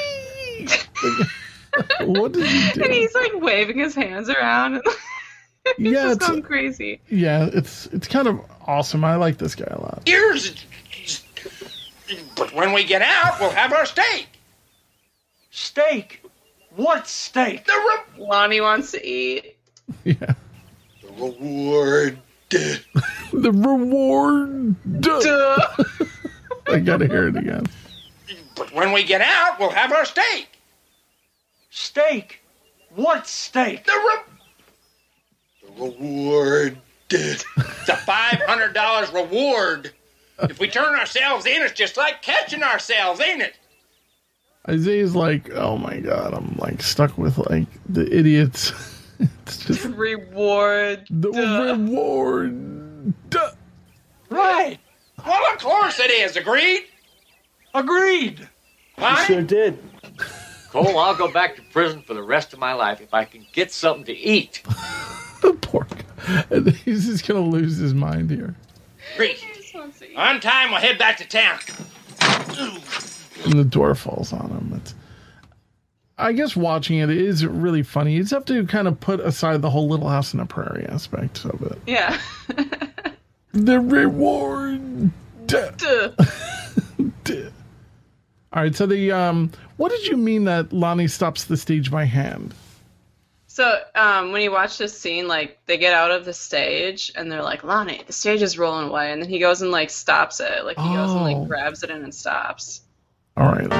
What did he do? And he's like waving his hands around. And he's Yeah, just it's- going crazy. Yeah, it's it's kind of awesome. I like this guy a lot. years. But when we get out, we'll have our stake. Steak? What steak? The, re- Lonnie wants to eat. Yeah. the reward. The reward. Duh. I gotta hear it again. But when we get out, we'll have our stake. Steak? What steak? The, re- the reward. It's a five hundred dollars reward. If we turn ourselves in, it's just like catching ourselves, ain't it? Isaiah's like, oh my god, I'm like stuck with like the idiots. It's just Reward. the Duh. reward. Duh. Right. Well, of course it is. Agreed? Agreed. You Lonnie? sure did. Cole, I'll go back to prison for the rest of my life if I can get something to eat. The poor guy. And he's just gonna lose his mind here. Agreed. On time, we'll head back to town. And the door falls on him. It's, I guess watching it is really funny. You just have to kind of put aside the whole Little House on the Prairie aspect of it. Yeah. The reward. Duh. Duh. Duh. All right, so the um, what did you mean that Lonnie stops the stage by hand? So um, when you watch this scene, like they get out of the stage and they're like, Lonnie, the stage is rolling away, and then he goes and like stops it, like he goes and Oh. like grabs it in and stops. All right.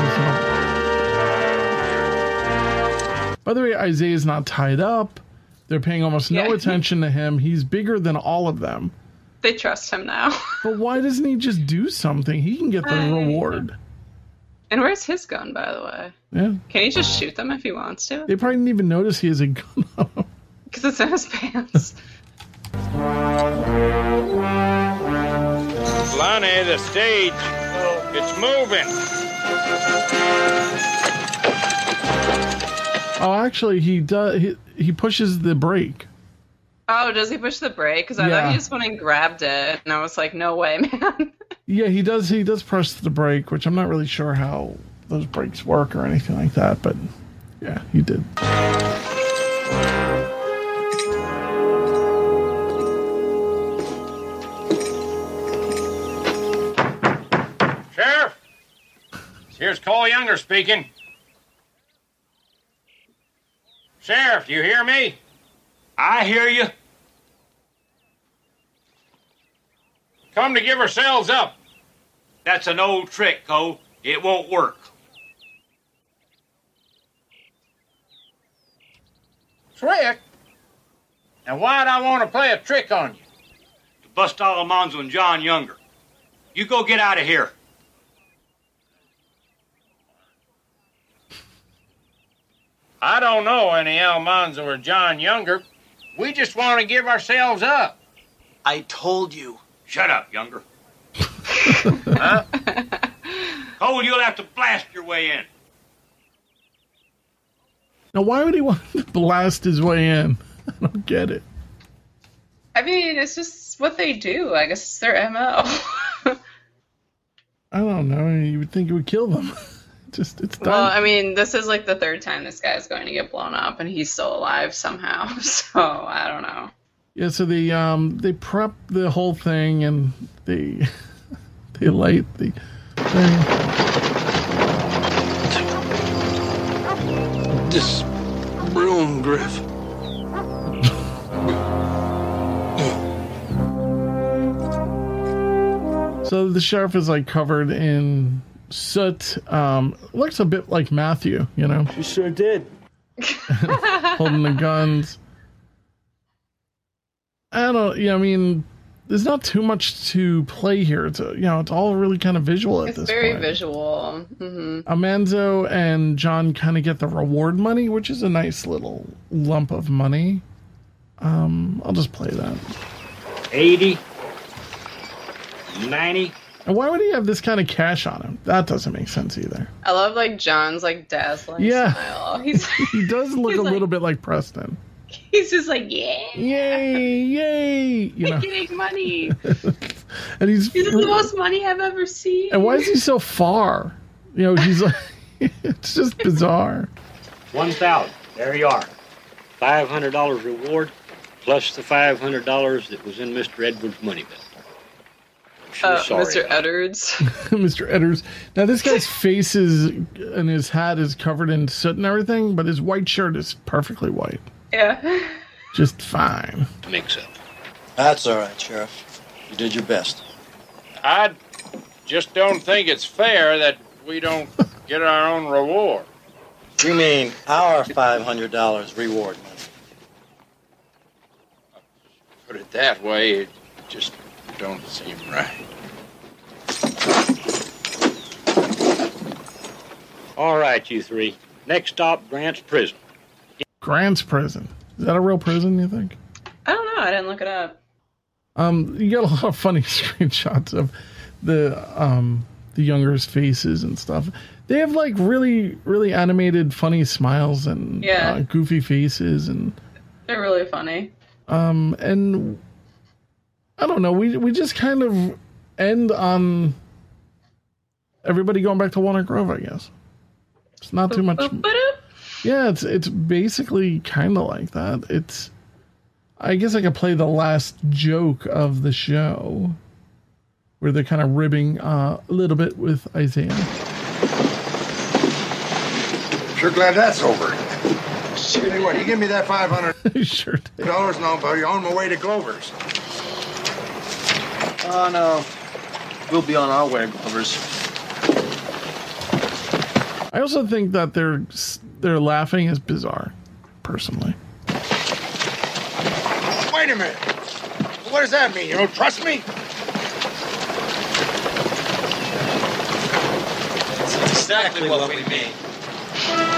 By the way, Isaiah's not tied up. They're paying almost no Yeah. attention to him. He's bigger than all of them. They trust him now. But why doesn't he just do something? He can get the Right. reward. And where's his gun, by the way? Yeah. Can he just shoot them if he wants to? They probably didn't even notice he has a gun on him. Because it's in his pants. Lonnie, the stage. It's moving. Oh, actually, he does. He, he pushes the brake. Oh, does he push the brake? Because I Yeah. thought he just went and grabbed it, and I was like, no way, man. Yeah, he does. He does press the brake, which I'm not really sure how those brakes work or anything like that. But yeah, he did. Sheriff, here's Cole Younger speaking. Sheriff, do you hear me? I hear you. Come to give ourselves up. That's an old trick, Cole. It won't work. Trick? And why'd I want to play a trick on you? To bust Almanzo and John Younger. You go get out of here. I don't know any Almanzo or John Younger. We just want to give ourselves up. I told you. Shut up, Younger. Huh? Cole, you'll have to blast your way in. Now, why would he want to blast his way in? I don't get it. I mean, it's just what they do. I guess it's their M O. I don't know. You would think it would kill them. Just it's done. Well, I mean, this is like the third time this guy's going to get blown up, and he's still alive somehow. So I don't know. Yeah, so they um they prep the whole thing and they they light the thing. this broom, Griff. So the sheriff is like covered in soot. Um, looks a bit like Matthew, you know. She sure did. Holding the guns. I don't, yeah, I mean, there's not too much to play here. It's a, you know, it's all really kind of visual at It's this very point. visual. Mm-hmm. Amanzo and John kind of get the reward money, which is a nice little lump of money. Um, I'll just play that. eighty. ninety. And why would he have this kind of cash on him? That doesn't make sense either. I love like John's like dazzling Yeah. smile. He's He does look he's a like- little bit like Preston. he's just like yeah, Yay, yay! You know, getting money. and he's This is the most money I've ever seen. and why is he so far? You know, he's like, it's just bizarre. One thousand. There you are. Five hundred dollars reward, plus the five hundred dollars that was in Mister Edwards' money belt. I'm sure Uh, sorry Mister about it. Edwards. Mister Edders. Now this guy's face is and his hat is covered in soot and everything, but his white shirt is perfectly white. Yeah. Just fine. Mix up. That's all right, Sheriff. You did your best. I just don't think it's fair that we don't get our own reward. You mean our five hundred dollars reward money? Put it that way, it just don't seem right. All right, you three. Next stop, Grant's prison. Grant's prison. Is that a real prison, you think? I don't know. I didn't look it up. Um, you got a lot of funny screenshots of the um the younger's faces and stuff. They have like really, really animated, funny smiles and Yeah. uh, goofy faces and They're really funny. um and I don't know. We we just kind of end on everybody going back to Walnut Grove, I guess. It's not too much. Yeah, it's it's basically kind of like that. It's. I guess I could play the last joke of the show, where they're kind of ribbing uh, a little bit with Isaiah. Sure glad that's over. Tell you what, you give me that five hundred sure dollars and I'll be on my way to Glover's. Oh, no. We'll be on our way, Glovers. I also think that their their laughing is bizarre, personally. Wait a minute. What does that mean? You don't trust me? That's exactly what we mean.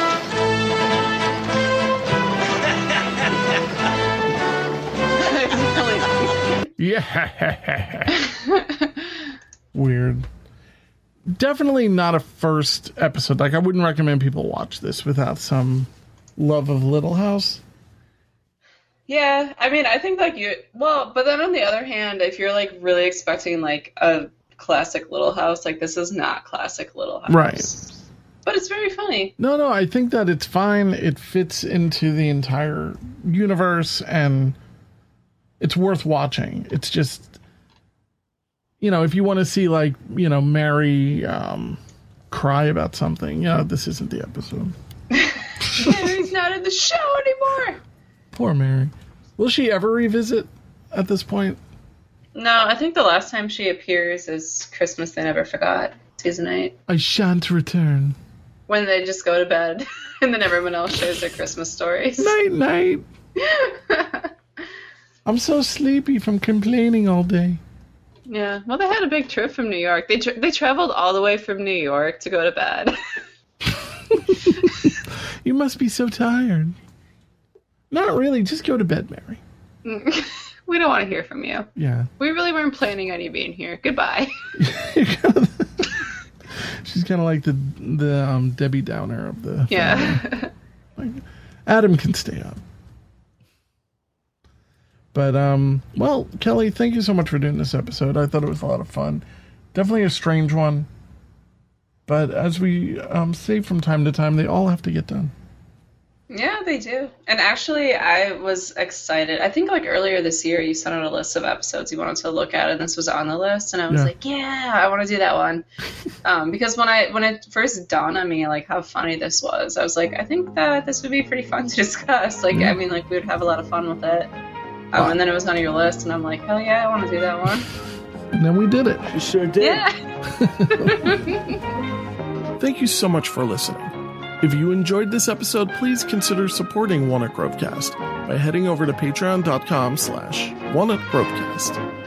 Yeah. Weird. Definitely not a first episode. Like, I wouldn't recommend people watch this without some love of Little House. Yeah, I mean, I think like you. Well, but then on the other hand, if you're like really expecting like a classic Little House, like this is not classic Little House. Right. But it's very funny. No, no, I think that it's fine. It fits into the entire universe and it's worth watching. It's just, you know, if you want to see like, you know, Mary um, cry about something, you know, this isn't the episode. Mary's not in the show anymore. Poor Mary. Will she ever revisit at this point? No, I think the last time she appears is Christmas They Never Forgot, season eight. I shan't return. When they just go to bed and then everyone else shares their Christmas stories. Night, night. I'm so sleepy from complaining all day. Yeah, well, they had a big trip from New York. They tra- they traveled all the way from New York to go to bed. You must be so tired. Not really. Just go to bed, Mary. We don't want to hear from you. Yeah. We really weren't planning on you being here. Goodbye. She's kind of like the the um, Debbie Downer of the Yeah. Like, Adam can stay up. But, um, well, Kelly, thank you so much for doing this episode. I thought it was a lot of fun. Definitely a strange one. But as we um, say from time to time, they all have to get done. Yeah, they do. And actually, I was excited. I think like earlier this year, you sent out a list of episodes you wanted to look at, and this was on the list. And I was Yeah. like, yeah, I want to do that one. um, because when I when it first dawned on me like how funny this was, I was like, I think that this would be pretty fun to discuss. Like, I mean, like we would have a lot of fun with it. Um, and then it was on your list, and I'm like, hell yeah, I want to do that one. And then we did it. You sure did. Yeah. Thank you so much for listening. If you enjoyed this episode, please consider supporting Walnut Grovecast by heading over to patreon.com slash walnutgrovecast.